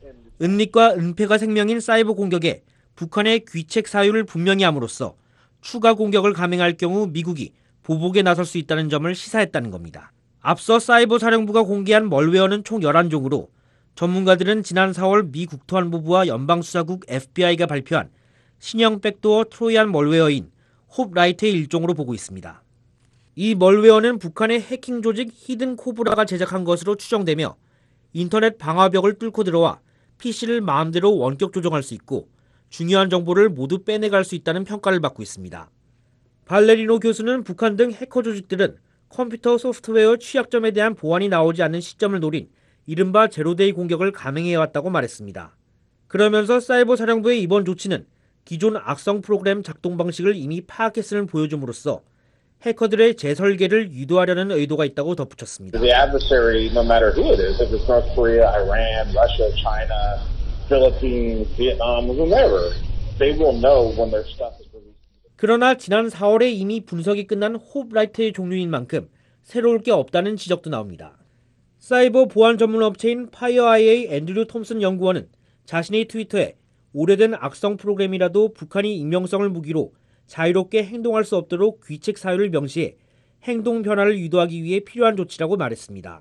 은닉과 은폐가 생명인 사이버 공격에 북한의 귀책 사유를 분명히 함으로써 추가 공격을 감행할 경우 미국이 보복에 나설 수 있다는 점을 시사했다는 겁니다. 앞서 사이버 사령부가 공개한 멀웨어는 총 열한 종으로 전문가들은 지난 사월 미 국토안보부와 연방수사국 에프비아이가 발표한 신형 백도어 트로이안 멀웨어인 홉라이트의 일종으로 보고 있습니다. 이 멀웨어는 북한의 해킹 조직 히든 코브라가 제작한 것으로 추정되며 인터넷 방화벽을 뚫고 들어와 피시를 마음대로 원격 조정할 수 있고 중요한 정보를 모두 빼내갈 수 있다는 평가를 받고 있습니다. 발레리노 교수는 북한 등 해커 조직들은 컴퓨터 소프트웨어 취약점에 대한 보완이 나오지 않는 시점을 노린 이른바 제로데이 공격을 감행해왔다고 말했습니다. 그러면서 사이버 사령부의 이번 조치는 기존 악성 프로그램 작동 방식을 이미 파악했음을 보여줌으로써 해커들의 재설계를 유도하려는 의도가 있다고 덧붙였습니다. The adversary, no matter who it is, if it's North Korea, Iran, Russia, China, Philippines, Vietnam, whomever, they will know when their stuff is released. 그러나 지난 사월에 이미 분석이 끝난 홉라이트의 종류인 만큼 새로울 게 없다는 지적도 나옵니다. 사이버 보안 전문 업체인 파이어아이에이 앤드류 톰슨 연구원은 자신의 트위터에 오래된 악성 프로그램이라도 북한이 익명성을 무기로 자유롭게 행동할 수 없도록 귀책 사유를 명시해 행동 변화를 유도하기 위해 필요한 조치라고 말했습니다.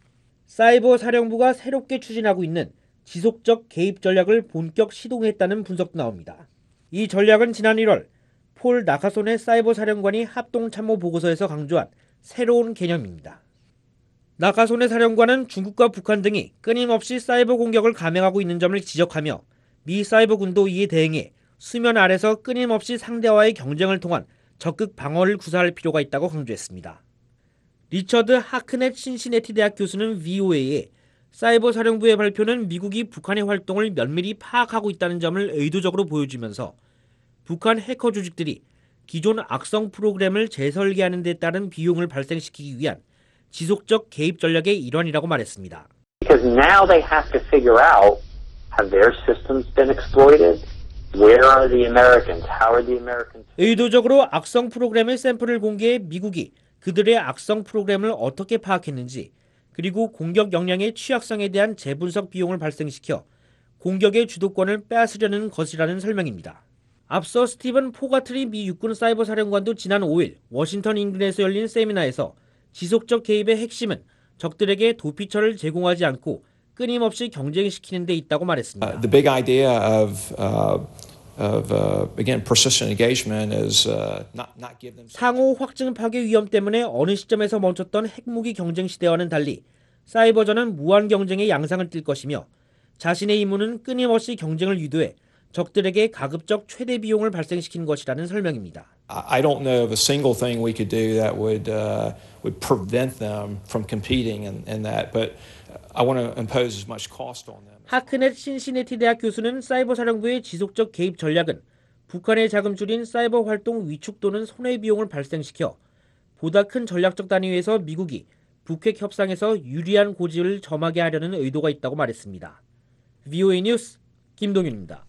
사이버 사령부가 새롭게 추진하고 있는 지속적 개입 전략을 본격 시동했다는 분석도 나옵니다. 이 전략은 지난 일월 폴 나카손의 사이버 사령관이 합동 참모 보고서에서 강조한 새로운 개념입니다. 나카손의 사령관은 중국과 북한 등이 끊임없이 사이버 공격을 감행하고 있는 점을 지적하며 미 사이버군도 이에 대응해 수면 아래서 끊임없이 상대와의 경쟁을 통한 적극 방어를 구사할 필요가 있다고 강조했습니다. 리처드 하크넷 신시내티 대학 교수는 브이오에이에 사이버 사령부의 발표는 미국이 북한의 활동을 면밀히 파악하고 있다는 점을 의도적으로 보여주면서 북한 해커 조직들이 기존 악성 프로그램을 재설계하는 데 따른 비용을 발생시키기 위한 지속적 개입 전략의 일환이라고 말했습니다. Because now they have to figure out, have their systems been exploited? Where are the Americans? How are the Americans? 의도적으로 악성 프로그램의 샘플을 공개해 미국이 그들의 악성 프로그램을 어떻게 파악했는지 그리고 공격 역량의 취약성에 대한 재분석 비용을 발생시켜 공격의 주도권을 빼앗으려는 것이라는 설명입니다. 앞서 스티븐 포가트리 미 육군 사이버 사령관도 지난 오일 워싱턴 인근에서 열린 세미나에서 지속적 개입의 핵심은 적들에게 도피처를 제공하지 않고 끊임없이 경쟁시키는 데 있다고 말했습니다. Uh, the big idea of uh, of uh, again persistent engagement is uh, not not give them 상호 확증 파괴 위험 때문에 어느 시점에서 멈췄던 핵무기 경쟁 시대와는 달리 사이버전은 무한 경쟁의 양상을 띨 것이며 자신의 임무는 끊임없이 경쟁을 유도해 적들에게 가급적 최대 비용을 발생시키는 것이라는 설명입니다. I don't know of a single thing we could do that would uh, would prevent them from competing in, in that, but I want to impose as much cost on them. 하크넷 신시내티 대학 교수는 사이버 사령부의 지속적 개입 전략은 북한의 자금줄인 사이버 활동 위축 또는 손해 비용을 발생시켜 보다 큰 전략적 단위에서 미국이 북핵 협상에서 유리한 고지를 점하게 하려는 의도가 있다고 말했습니다. 브이오에이 뉴스 김동윤입니다.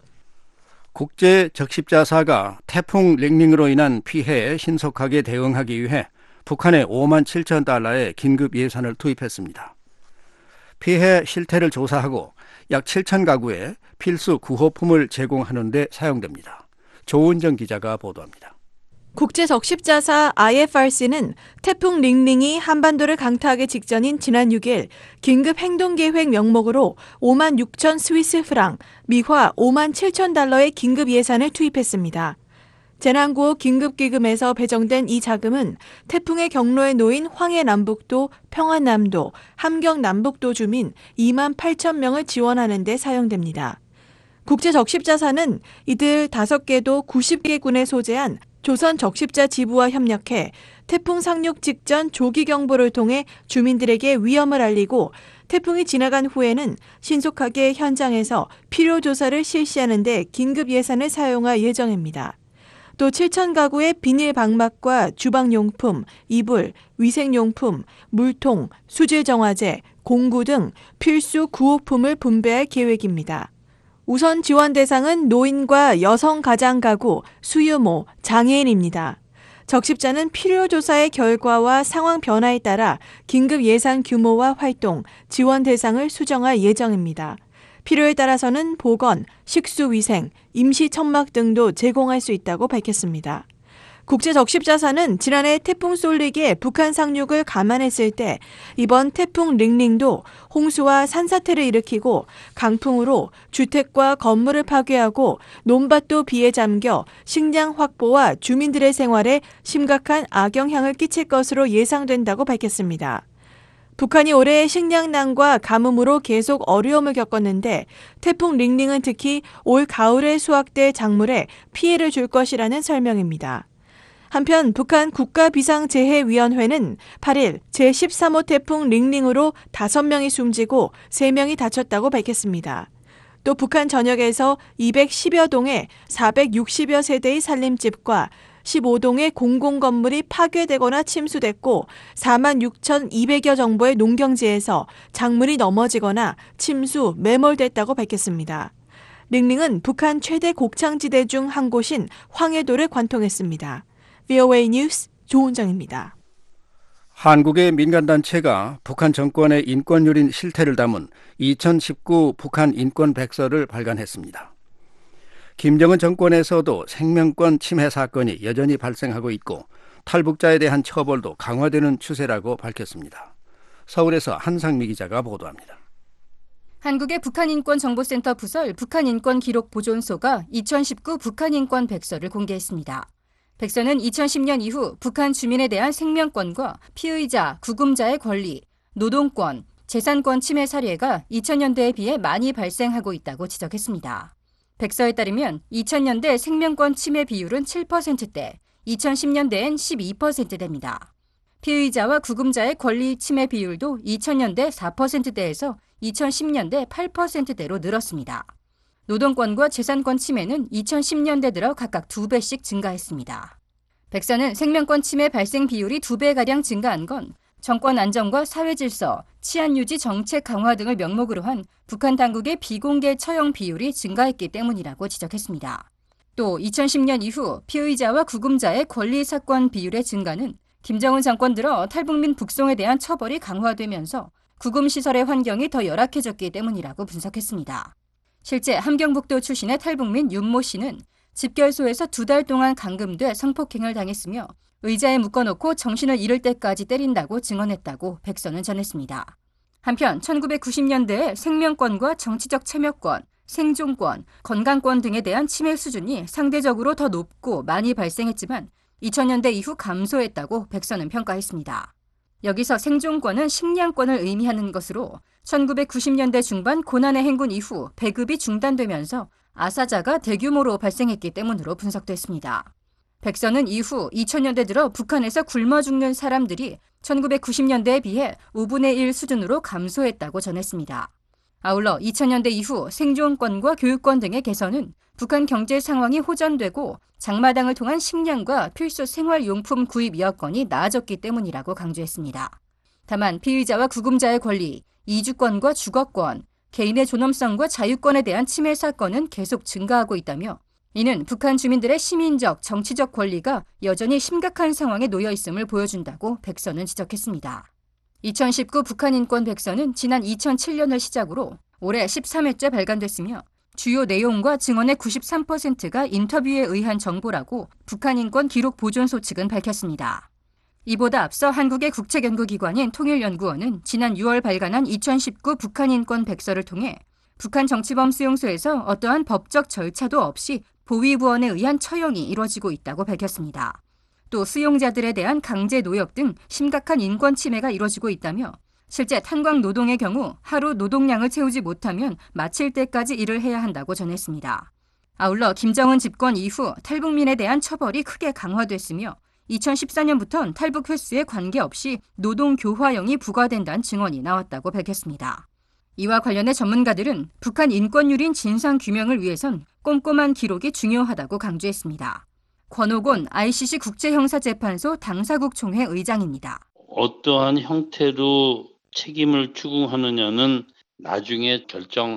국제 적십자사가 태풍 링링으로 인한 피해에 신속하게 대응하기 위해 북한에 오만 칠천 달러의 긴급 예산을 투입했습니다. 피해 실태를 조사하고 약 칠천 가구에 필수 구호품을 제공하는 데 사용됩니다. 조은정 기자가 보도합니다. 국제적십자사 아이에프알씨는 태풍 링링이 한반도를 강타하기 직전인 지난 육일 긴급 행동계획 명목으로 오만 육천 스위스 프랑, 미화 오만 칠천 달러의 긴급 예산을 투입했습니다. 재난구호 긴급기금에서 배정된 이 자금은 태풍의 경로에 놓인 황해남북도, 평안남도, 함경남북도 주민 이만 팔천 명을 지원하는 데 사용됩니다. 국제적십자사는 이들 다섯 개도 구십 개군에 소재한 조선 적십자 지부와 협력해 태풍 상륙 직전 조기 경보를 통해 주민들에게 위험을 알리고 태풍이 지나간 후에는 신속하게 현장에서 필요 조사를 실시하는 데 긴급 예산을 사용할 예정입니다. 또 칠천 가구의 비닐 방막과 주방용품, 이불, 위생용품, 물통, 수질정화제, 공구 등 필수 구호품을 분배할 계획입니다. 우선 지원 대상은 노인과 여성 가장 가구, 수유모, 장애인입니다. 적십자는 필요 조사의 결과와 상황 변화에 따라 긴급 예산 규모와 활동, 지원 대상을 수정할 예정입니다. 필요에 따라서는 보건, 식수위생, 임시 천막 등도 제공할 수 있다고 밝혔습니다. 국제적십자사는 지난해 태풍 쏠릭에 북한 상륙을 감안했을 때 이번 태풍 링링도 홍수와 산사태를 일으키고 강풍으로 주택과 건물을 파괴하고 논밭도 비에 잠겨 식량 확보와 주민들의 생활에 심각한 악영향을 끼칠 것으로 예상된다고 밝혔습니다. 북한이 올해 식량난과 가뭄으로 계속 어려움을 겪었는데 태풍 링링은 특히 올 가을에 수확될 작물에 피해를 줄 것이라는 설명입니다. 한편 북한 국가비상재해위원회는 팔 일 제십삼 호 태풍 링링으로 다섯 명이 숨지고 세 명이 다쳤다고 밝혔습니다. 또 북한 전역에서 이백십여 동의 사백육십여 세대의 살림집과 십오 동의 공공건물이 파괴되거나 침수됐고 사만 육천이백여 정도의 농경지에서 작물이 넘어지거나 침수, 매몰됐다고 밝혔습니다. 링링은 북한 최대 곡창지대 중 한 곳인 황해도를 관통했습니다. 브이오에이 뉴스 조은정입니다. 한국의 민간단체가 북한 정권의 인권유린 실태를 담은 이천십구 북한 인권 백서를 발간했습니다. 김정은 정권에서도 생명권 침해 사건이 여전히 발생하고 있고 탈북자에 대한 처벌도 강화되는 추세라고 밝혔습니다. 서울에서 한상미 기자가 보도합니다. 한국의 북한인권정보센터 부설 북한인권기록보존소가 이천십구 북한인권 백서를 공개했습니다. 백서는 이천십 년 이후 북한 주민에 대한 생명권과 피의자, 구금자의 권리, 노동권, 재산권 침해 사례가 이천 년대에 비해 많이 발생하고 있다고 지적했습니다. 백서에 따르면 이천 년대 생명권 침해 비율은 칠 퍼센트대, 이천십 년대엔 십이 퍼센트대입니다. 피의자와 구금자의 권리 침해 비율도 이천 년대 사 퍼센트대에서 이천십 년대 팔 퍼센트대로 늘었습니다. 노동권과 재산권 침해는 이천십 년대 들어 각각 두 배씩 증가했습니다. 백서는 생명권 침해 발생 비율이 두 배가량 증가한 건 정권 안정과 사회 질서, 치안 유지 정책 강화 등을 명목으로 한 북한 당국의 비공개 처형 비율이 증가했기 때문이라고 지적했습니다. 또 이천십 년 이후 피의자와 구금자의 권리 사건 비율의 증가는 김정은 정권 들어 탈북민 북송에 대한 처벌이 강화되면서 구금시설의 환경이 더 열악해졌기 때문이라고 분석했습니다. 실제 함경북도 출신의 탈북민 윤모 씨는 집결소에서 두 달 동안 감금돼 성폭행을 당했으며 의자에 묶어놓고 정신을 잃을 때까지 때린다고 증언했다고 백서는 전했습니다. 한편 천구백구십 년대에 생명권과 정치적 참여권, 생존권, 건강권 등에 대한 침해 수준이 상대적으로 더 높고 많이 발생했지만 이천 년대 이후 감소했다고 백서는 평가했습니다. 여기서 생존권은 식량권을 의미하는 것으로 천구백구십 년대 중반 고난의 행군 이후 배급이 중단되면서 아사자가 대규모로 발생했기 때문으로 분석됐습니다. 백서는 이후 이천 년대 들어 북한에서 굶어 죽는 사람들이 천구백구십 년대에 비해 오분의 일 수준으로 감소했다고 전했습니다. 아울러 이천 년대 이후 생존권과 교육권 등의 개선은 북한 경제 상황이 호전되고 장마당을 통한 식량과 필수 생활용품 구입 여건이 나아졌기 때문이라고 강조했습니다. 다만 피의자와 구금자의 권리, 이주권과 주거권, 개인의 존엄성과 자유권에 대한 침해 사건은 계속 증가하고 있다며 이는 북한 주민들의 시민적, 정치적 권리가 여전히 심각한 상황에 놓여 있음을 보여준다고 백서는 지적했습니다. 이천십구 북한인권 백서는 지난 이천칠 년을 시작으로 올해 십삼 회째 발간됐으며 주요 내용과 증언의 구십삼 퍼센트가 인터뷰에 의한 정보라고 북한인권기록보존소 측은 밝혔습니다. 이보다 앞서 한국의 국책연구기관인 통일연구원은 지난 유월 발간한 이천십구 북한인권 백서를 통해 북한 정치범 수용소에서 어떠한 법적 절차도 없이 보위부원에 의한 처형이 이뤄지고 있다고 밝혔습니다. 또 수용자들에 대한 강제 노역 등 심각한 인권 침해가 이뤄지고 있다며 실제 탄광 노동의 경우 하루 노동량을 채우지 못하면 마칠 때까지 일을 해야 한다고 전했습니다. 아울러 김정은 집권 이후 탈북민에 대한 처벌이 크게 강화됐으며 이천십사 년부터는 탈북 횟수에 관계없이 노동교화형이 부과된다는 증언이 나왔다고 밝혔습니다. 이와 관련해 전문가들은 북한 인권유린 진상규명을 위해선 꼼꼼한 기록이 중요하다고 강조했습니다. 권옥곤 아이씨씨 국제형사재판소 당사국 총회 의장입니다. 어떠한 형태로 책임을 추궁하느냐는 나중에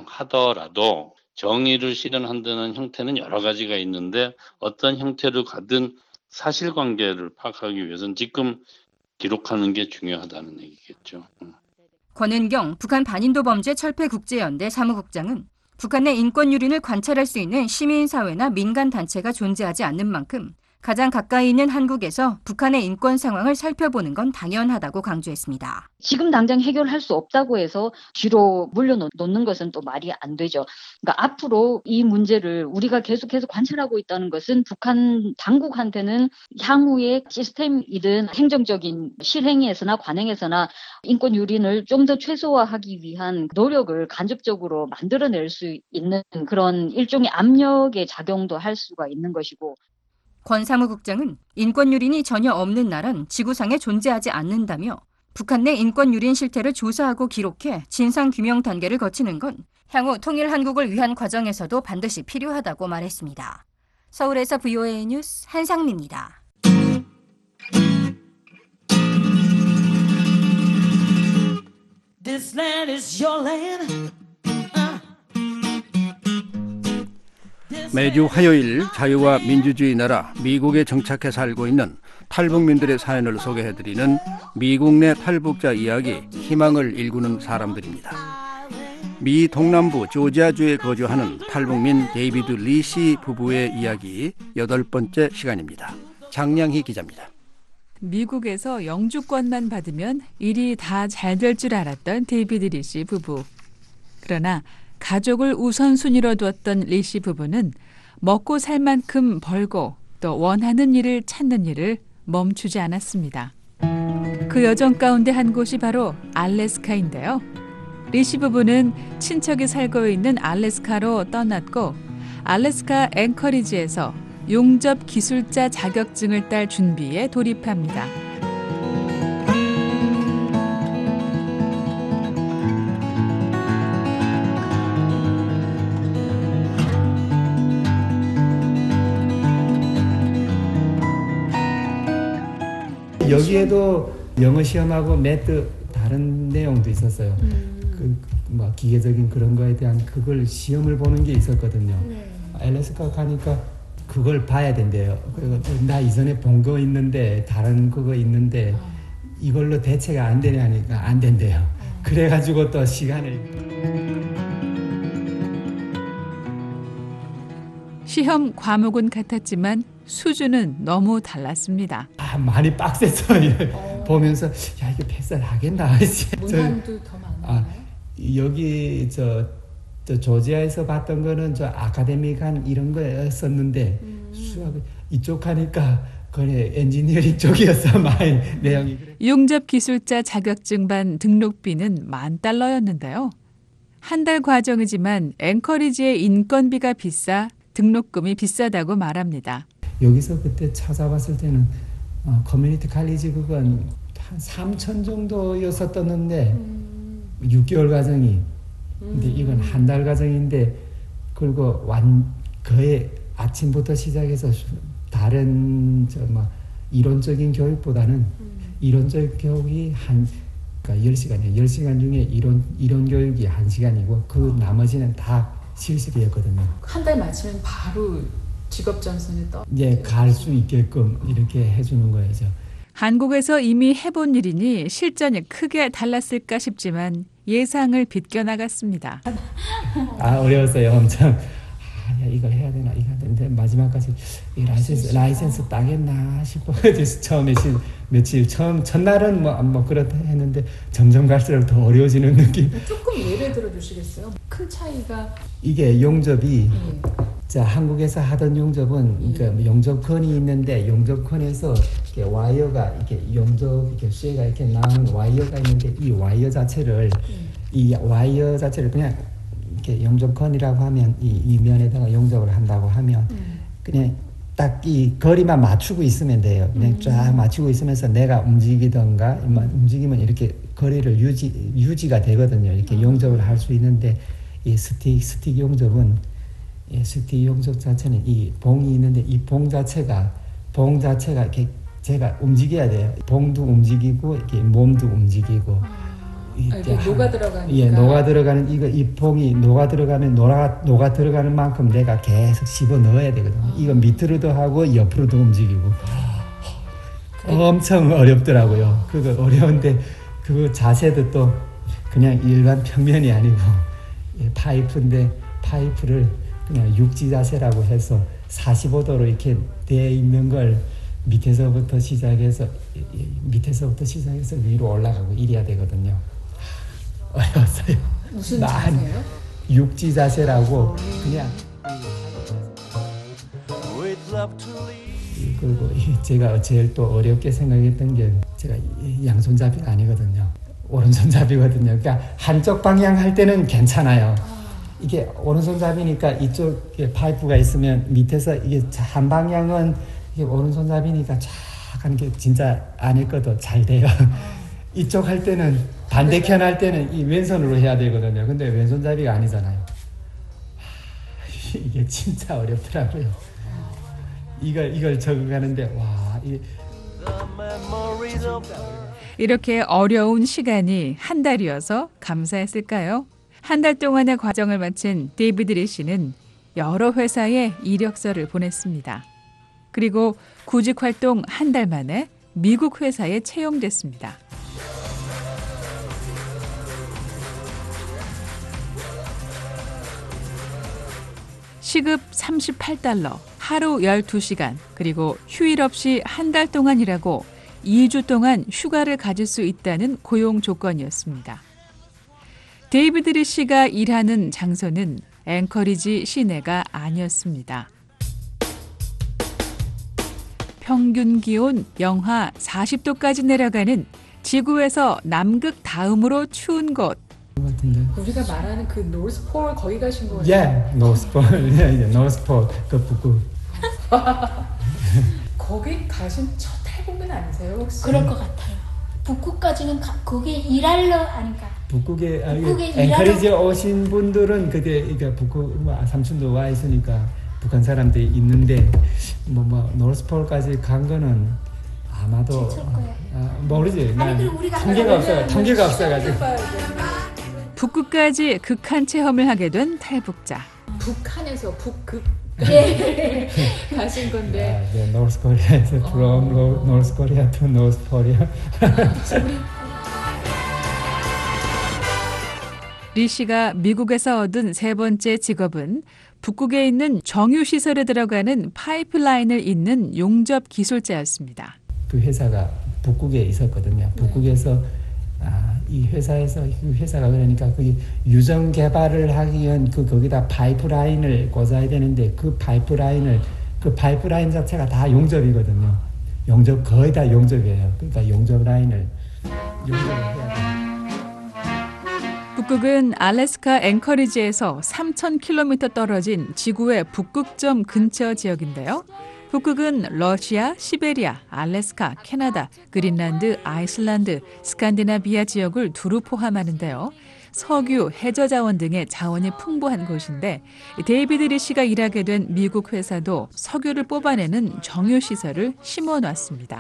결정하더라도 정의를 실현한다는 형태는 여러 가지가 있는데 어떤 형태로 가든 사실관계를 파악하기 위해서는 지금 기록하는 게 중요하다는 얘기겠죠. 권은경 북한 반인도 범죄 철폐국제연대 사무국장은 북한 내 인권 유린을 관찰할 수 있는 시민사회나 민간단체가 존재하지 않는 만큼 가장 가까이 있는 한국에서 북한의 인권 상황을 살펴보는 건 당연하다고 강조했습니다. 지금 당장 해결할 수 없다고 해서 뒤로 물려놓는 것은 또 말이 안 되죠. 그러니까 앞으로 이 문제를 우리가 계속해서 관찰하고 있다는 것은 북한 당국한테는 향후의 시스템이든 행정적인 실행에서나 관행에서나 인권 유린을 좀 더 최소화하기 위한 노력을 간접적으로 만들어낼 수 있는 그런 일종의 압력의 작용도 할 수가 있는 것이고, 권 사무국장은 인권 유린이 전혀 없는 나라는 지구상에 존재하지 않는다며 북한 내 인권 유린 실태를 조사하고 기록해 진상규명 단계를 거치는 건 향후 통일 한국을 위한 과정에서도 반드시 필요하다고 말했습니다. 서울에서 브이오에이 뉴스 한상미입니다. This land is your land. 매주 화요일 자유와 민주주의 나라 미국에 정착해 살고 있는 탈북민들의 사연을 소개해드리는 미국 내 탈북자 이야기, 희망을 일구는 사람들입니다. 미 동남부 조지아주에 거주하는 탈북민 데이비드 리 씨 부부의 이야기 여덟 번째 시간입니다. 장량희 기자입니다. 미국에서 영주권만 받으면 일이 다 잘 될 줄 알았던 데이비드 리 씨 부부. 그러나 가족을 우선순위로 두었던 리 씨 부부는 먹고 살 만큼 벌고 또 원하는 일을 찾는 일을 멈추지 않았습니다. 그 여정 가운데 한 곳이 바로 알래스카인데요. 리 씨 부부는 친척이 살고 있는 알래스카로 떠났고 알래스카 앵커리지에서 용접 기술자 자격증을 딸 준비에 돌입합니다. 여기에도 영어 시험하고 매트 다른 내용도 있었어요. 음. 그 뭐 기계적인 그런 거에 대한 그걸 시험을 보는 게 있었거든요. 네. 알래스카 가니까 그걸 봐야 된대요. 그리고 나 이전에 본 거 있는데 다른 그거 있는데 어. 이걸로 대체가 안 되냐니까 안 된대요. 어. 그래가지고 또 시간을 시험 과목은 같았지만 수준은 너무 달랐습니다. 아, 많이 빡셌어요. 어. 보면서 야 이게 패스를 하겠나. 문항도 더 많아요? 아, 여기 저, 저 조지아에서 봤던 거는 저 아카데믹한 이런 거였었는데 음. 수학 이쪽 하니까 그래 엔지니어링 쪽이었어 많이 내용이. 용접 기술자 자격증반 등록비는 만 달러였는데요. 한 달 과정이지만 앵커리지의 인건비가 비싸 등록금이 비싸다고 말합니다. 여기서 그때 찾아봤을 때는 어, 커뮤니티 칼리지 그건 한 삼천 정도였었었는데 음. 육 개월 과정이 근데 이건 한 달 과정인데 그리고 완 거의 아침부터 시작해서 다른 저 뭐 이론적인 교육보다는 음. 이론적 교육이 한 그러니까 열 시간이에요. 열 시간 중에 이론 이론 교육이 한 시간이고 그 어. 나머지는 다 실습이었거든요. 한 달 마치면 바로 직업 전선에 떠. 예, 갈 수 있게끔 이렇게 해주는 거죠. 한국에서 이미 해본 일이니 실전이 크게 달랐을까 싶지만 예상을 비껴나갔습니다. 아 어려웠어요, 엄청. 아, 야, 이걸 해야 되나 이거 해야 되는데 마지막까지 이 라이센스 라이센스 따겠나 싶어. 처음에 시, 며칠 처음 첫날은 뭐, 뭐 그렇다 했는데 점점 갈수록 더 어려워지는 느낌. 조금 예를 들어 주시겠어요? 큰 차이가 이게 용접이 예. 자 한국에서 하던 용접은 예. 그러니까 용접건이 있는데 용접건에서 이렇게 와이어가 이렇게 용접 이렇게 쇠가 이렇게 나오는 와이어가 있는데 이 와이어 자체를 예. 이 와이어 자체를 그냥 이렇게 용접건이라고 하면 이, 이 면에다가 용접을 한다고 하면 음. 그냥 딱 이 거리만 맞추고 있으면 돼요. 그냥 음. 쫙 맞추고 있으면서 내가 움직이던가 움직이면 이렇게 거리를 유지 유지가 되거든요. 이렇게 용접을 할 수 있는데 이 스틱 스틱 용접은 이 스틱 용접 자체는 이 봉이 있는데 이 봉 자체가 봉 자체가 이렇게 제가 움직여야 돼요. 봉도 움직이고 이렇게 몸도 움직이고 이게 녹아 들어가니까. 예, 녹아 들어가는 이거 이 폼이 녹아 들어가면 녹아 녹아 들어가는 만큼 내가 계속 씹어 넣어야 되거든요. 아. 이거 밑으로도 하고 옆으로도 움직이고 엄청 어렵더라고요. 그거 어려운데 그 자세도 또 그냥 일반 평면이 아니고 예, 파이프인데 파이프를 그냥 육지 자세라고 해서 사십오 도로 이렇게 돼 있는 걸 밑에서부터 시작해서 밑에서부터 시작해서 위로 올라가고 이래야 되거든요. 어려웠어요. 무슨 자세요? 육지 자세라고 그냥. 그리고 제가 제일 또 어렵게 생각했던 게 제가 양손잡이가 아니거든요. 오른손잡이거든요. 그러니까 한쪽 방향 할 때는 괜찮아요. 이게 오른손잡이니까 이쪽에 파이프가 있으면 밑에서 이게 한 방향은 이게 오른손잡이니까 쫙 하는 게 진짜 안 했거든 잘 돼요. 이쪽 할 때는 반대편 할 때는 이 왼손으로 해야 되거든요. 근데 왼손잡이가 아니잖아요. 이게 진짜 어렵더라고요. 이걸 이걸 적응하는데 와 이게 이렇게 어려운 시간이 한 달이어서 감사했을까요? 한 달 동안의 과정을 마친 데이비드 리시는 여러 회사에 이력서를 보냈습니다. 그리고 구직 활동 한 달 만에 미국 회사에 채용됐습니다. 시급 삼십팔 달러, 하루 열두 시간, 그리고 휴일 없이 한 달 동안 일하고 이 주 동안 휴가를 가질 수 있다는 고용 조건이었습니다. 데이비드 리시가 일하는 장소는 앵커리지 시내가 아니었습니다. 평균 기온 영하 사십 도까지 내려가는 지구에서 남극 다음으로 추운 곳. 우리가 말하는 그 노스폴 거기 가신 거예요? 예, 노스폴, 예, 예, 노스폴 그 북극. 거기 가신 첫 해보면 아니세요 혹시? 그럴 것 같아요. 북극까지는 가, 거기 일하러 아닌가? 북극에, 북극에 아, 앵커리지에 오신 분들은 그때 그러니까 북극 뭐, 삼촌도 와 있으니까 북한 사람들이 있는데 뭐, 뭐 노스폴까지 간 거는 아마도 아, 모르지. 아니, 그리고 우리가 통계가 없어, 통계가 없어가지고. 북극까지 극한 체험을 하게 된 탈북자. 북한에서 북극 예. 가신 건데. 아, 네, 노스 코리아에서 from 노스 코리아 to 노스 코리아. 리 씨가 미국에서 얻은 세 번째 직업은 북극에 있는 정유시설에 들어가는 파이프라인을 잇는 용접 기술자였습니다. 그 회사가 북극에 있었거든요. 북극에서 아, 이 회사에서 그 회사가 그러니까 그 유전 개발을 하기 위한 그 거기다 파이프라인을 꽂아야 되는데 그 파이프라인을 그 파이프라인 자체가 다 용접이거든요. 용접 거의 다 용접이에요. 그러니까 용접 라인을 용접을 해야 돼요. 북극은 알래스카 앵커리지에서 삼천 킬로미터 떨어진 지구의 북극점 근처 지역인데요. 북극은 러시아, 시베리아, 알래스카, 캐나다, 그린란드, 아이슬란드, 스칸디나비아 지역을 두루 포함하는데요. 석유, 해저 자원 등의 자원이 풍부한 곳인데 데이비드 리시가 일하게 된 미국 회사도 석유를 뽑아내는 정유시설을 심어놨습니다.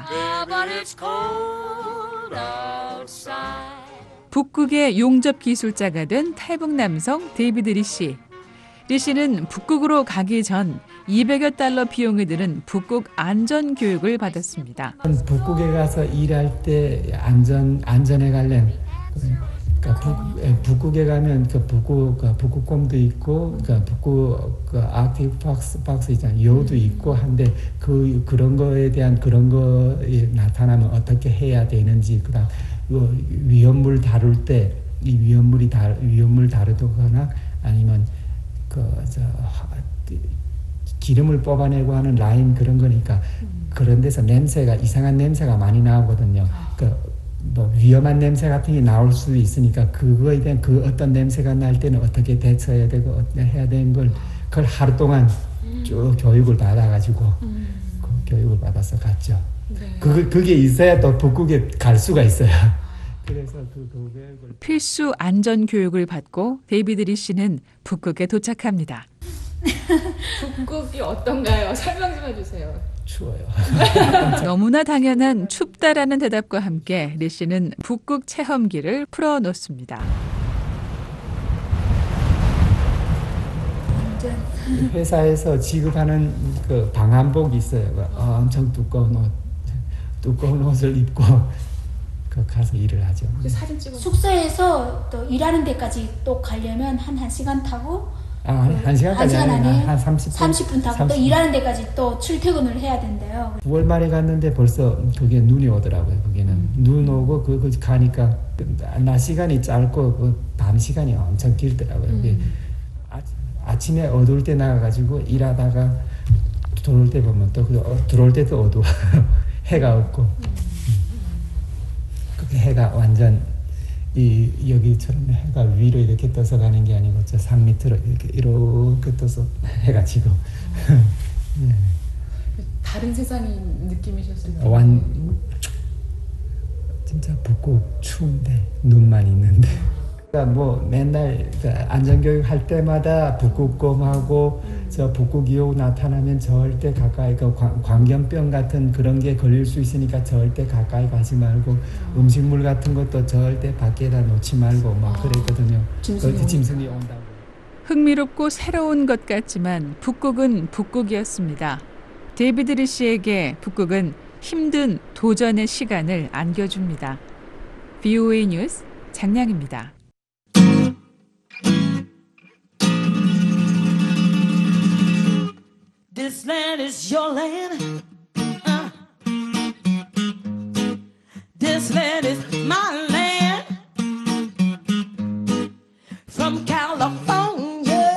북극의 용접 기술자가 된 탈북 남성 데이비드 리시. 리시는 북극으로 가기 전 이백여 달러 비용이 드는 북극 안전 교육을 받았습니다. 북극에 가서 일할 때 안전 안전에 관련 그러니까 북, 북극에 가면 그 북극 그 북극곰도 있고 그러니까 북극 그 아크틱 박스 박스 있잖아요. 여우도 있고 한데 그 그런 거에 대한 그런 거에 나타나면 어떻게 해야 되는지 그다음 위험물 다룰 때 이 위험물이 다 위험물 다루거나 아니면 그 저 기름을 뽑아내고 하는 라인 그런 거니까 음. 그런 데서 냄새가 이상한 냄새가 많이 나오거든요. 그 뭐 위험한 냄새 같은 게 나올 수도 있으니까 그거에 대한 그 어떤 냄새가 날 때는 어떻게 대처해야 되고 어떻게 해야 되는 걸 그걸 하루 동안 음. 쭉 교육을 받아가지고 음. 그 교육을 받아서 갔죠. 네. 그 그게 있어야 또 북극에 갈 수가 있어요. 그래서 그 교육을 필수 안전 교육을 받고 데이비드 리시는 북극에 도착합니다. 북극이 어떤가요? 설명 좀 해주세요. 추워요. 너무나 당연한 춥다라는 대답과 함께 리 씨는 북극 체험기를 풀어놓습니다. 회사에서 지급하는 그 방한복이 있어요. 어, 엄청 두꺼운 옷, 두꺼운 옷을 입고 그 가서 일을 하죠. 사진 찍어. 숙소에서 또 일하는 데까지 또 가려면 한 한 시간 타고. 아, 한 시간까지 한 시간 아니에요? 한 삼십 분. 삼십 분 타고 삼십 분. 또 일하는 데까지 또 출퇴근을 해야 된대요. 구월 말에 갔는데 벌써 그게 눈이 오더라고요. 거기는 음. 눈 오고 그, 그 가니까 낮 시간이 짧고 그 밤 시간이 엄청 길더라고요. 음. 아, 아침에 어두울 때 나가가지고 일하다가 들어올 때 보면 또 그, 어, 들어올 때도 어두워. 해가 없고. 음. 그 해가 완전 이 여기처럼 해가 위로 이렇게 떠서 가는 게 아니고 저 산 밑으로 이렇게 이렇게 떠서 해가 지고. 네. 다른 세상이 느낌이셨어요? 완 진짜 북극 추운데 눈만 있는데. 그러니까 뭐 맨날 안전교육 할 때마다 북극곰하고 음. 저 북극이오 나타나면 절대 가까이 그 광견병 같은 그런 게 걸릴 수 있으니까 절대 가까이 가지 말고 음. 음식물 같은 것도 절대 밖에다 놓지 말고 막 그랬거든요. 짐승이, 짐승이 온다고. 흥미롭고 새로운 것 같지만 북극은 북극이었습니다. 데이비드 리 씨에게 북극은 힘든 도전의 시간을 안겨줍니다. 브이오에이 뉴스 장량입니다. This land is your land. Uh. This land is my land. From California,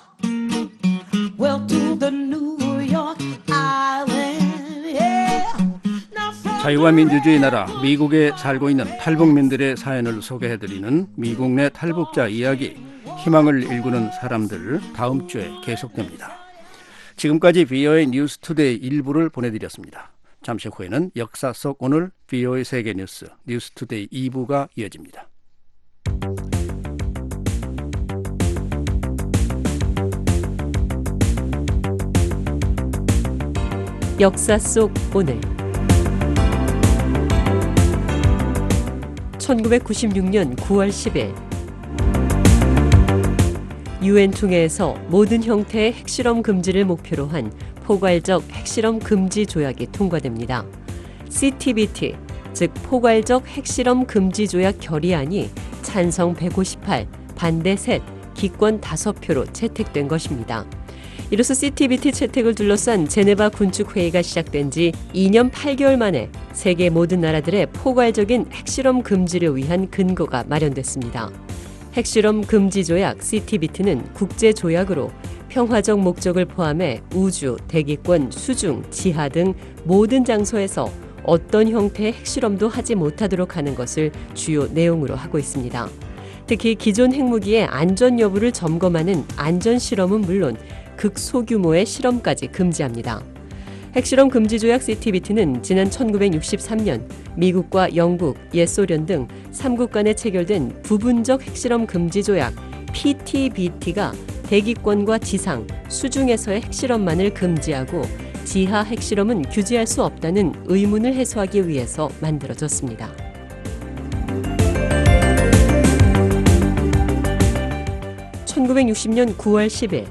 well to the New York Island. Yeah. 자유와 민주주의 나라 미국에 살고 있는 탈북민들의 사연을 소개해드리는 미국 내 탈북자 이야기, 희망을 일구는 사람들, 다음 주에 계속됩니다. 지금까지 브이오에이 뉴스투데이 일부를 보내드렸습니다. 잠시 후에는 역사 속 오늘 브이오에이 세계뉴스 뉴스투데이 이 부가 이어집니다. 역사 속 오늘 천구백구십육 년 구월 십일 유엔 총회에서 모든 형태의 핵실험 금지를 목표로 한 포괄적 핵실험 금지 조약이 통과됩니다. 씨티비티, 즉 포괄적 핵실험 금지 조약 결의안이 찬성 백오십팔, 반대 셋, 기권 다섯 표로 채택된 것입니다. 이로써 씨티비티 채택을 둘러싼 제네바 군축회의가 시작된 지 이 년 팔 개월 만에 세계 모든 나라들의 포괄적인 핵실험 금지를 위한 근거가 마련됐습니다. 핵실험 금지 조약 씨티비티는 국제조약으로 평화적 목적을 포함해 우주, 대기권, 수중, 지하 등 모든 장소에서 어떤 형태의 핵실험도 하지 못하도록 하는 것을 주요 내용으로 하고 있습니다. 특히 기존 핵무기의 안전 여부를 점검하는 안전실험은 물론 극소규모의 실험까지 금지합니다. 핵실험 금지 조약 씨티비티는 지난 천구백육십삼 년 미국과 영국, 옛소련 등 삼 국 간에 체결된 부분적 핵실험 금지 조약 피티비티가 대기권과 지상, 수중에서의 핵실험만을 금지하고 지하 핵실험은 규제할 수 없다는 의문을 해소하기 위해서 만들어졌습니다. 천구백육십 년 구월 십일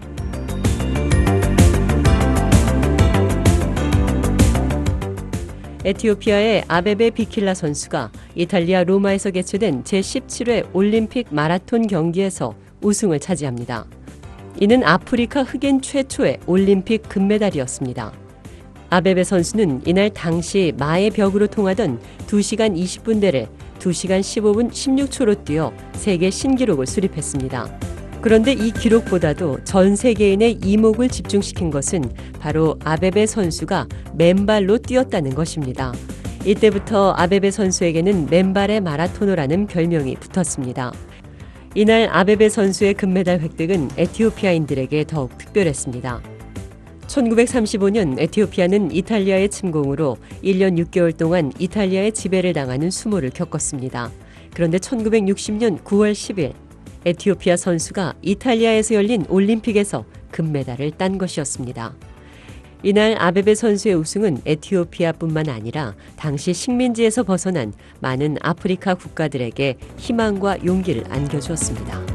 에티오피아의 아베베 비킬라 선수가 이탈리아 로마에서 개최된 제십칠 회 올림픽 마라톤 경기에서 우승을 차지합니다. 이는 아프리카 흑인 최초의 올림픽 금메달이었습니다. 아베베 선수는 이날 당시 마의 벽으로 통하던 두 시간 이십 분대를 두 시간 십오 분 십육 초로 뛰어 세계 신기록을 수립했습니다. 그런데 이 기록보다도 전 세계인의 이목을 집중시킨 것은 바로 아베베 선수가 맨발로 뛰었다는 것입니다. 이때부터 아베베 선수에게는 맨발의 마라토너라는 별명이 붙었습니다. 이날 아베베 선수의 금메달 획득은 에티오피아인들에게 더욱 특별했습니다. 천구백삼십오 년 에티오피아는 이탈리아의 침공으로 일 년 육 개월 동안 이탈리아의 지배를 당하는 수모를 겪었습니다. 그런데 천구백육십 년 구월 십일 에티오피아 선수가 이탈리아에서 열린 올림픽에서 금메달을 딴 것이었습니다. 이날 아베베 선수의 우승은 에티오피아뿐만 아니라 당시 식민지에서 벗어난 많은 아프리카 국가들에게 희망과 용기를 안겨주었습니다.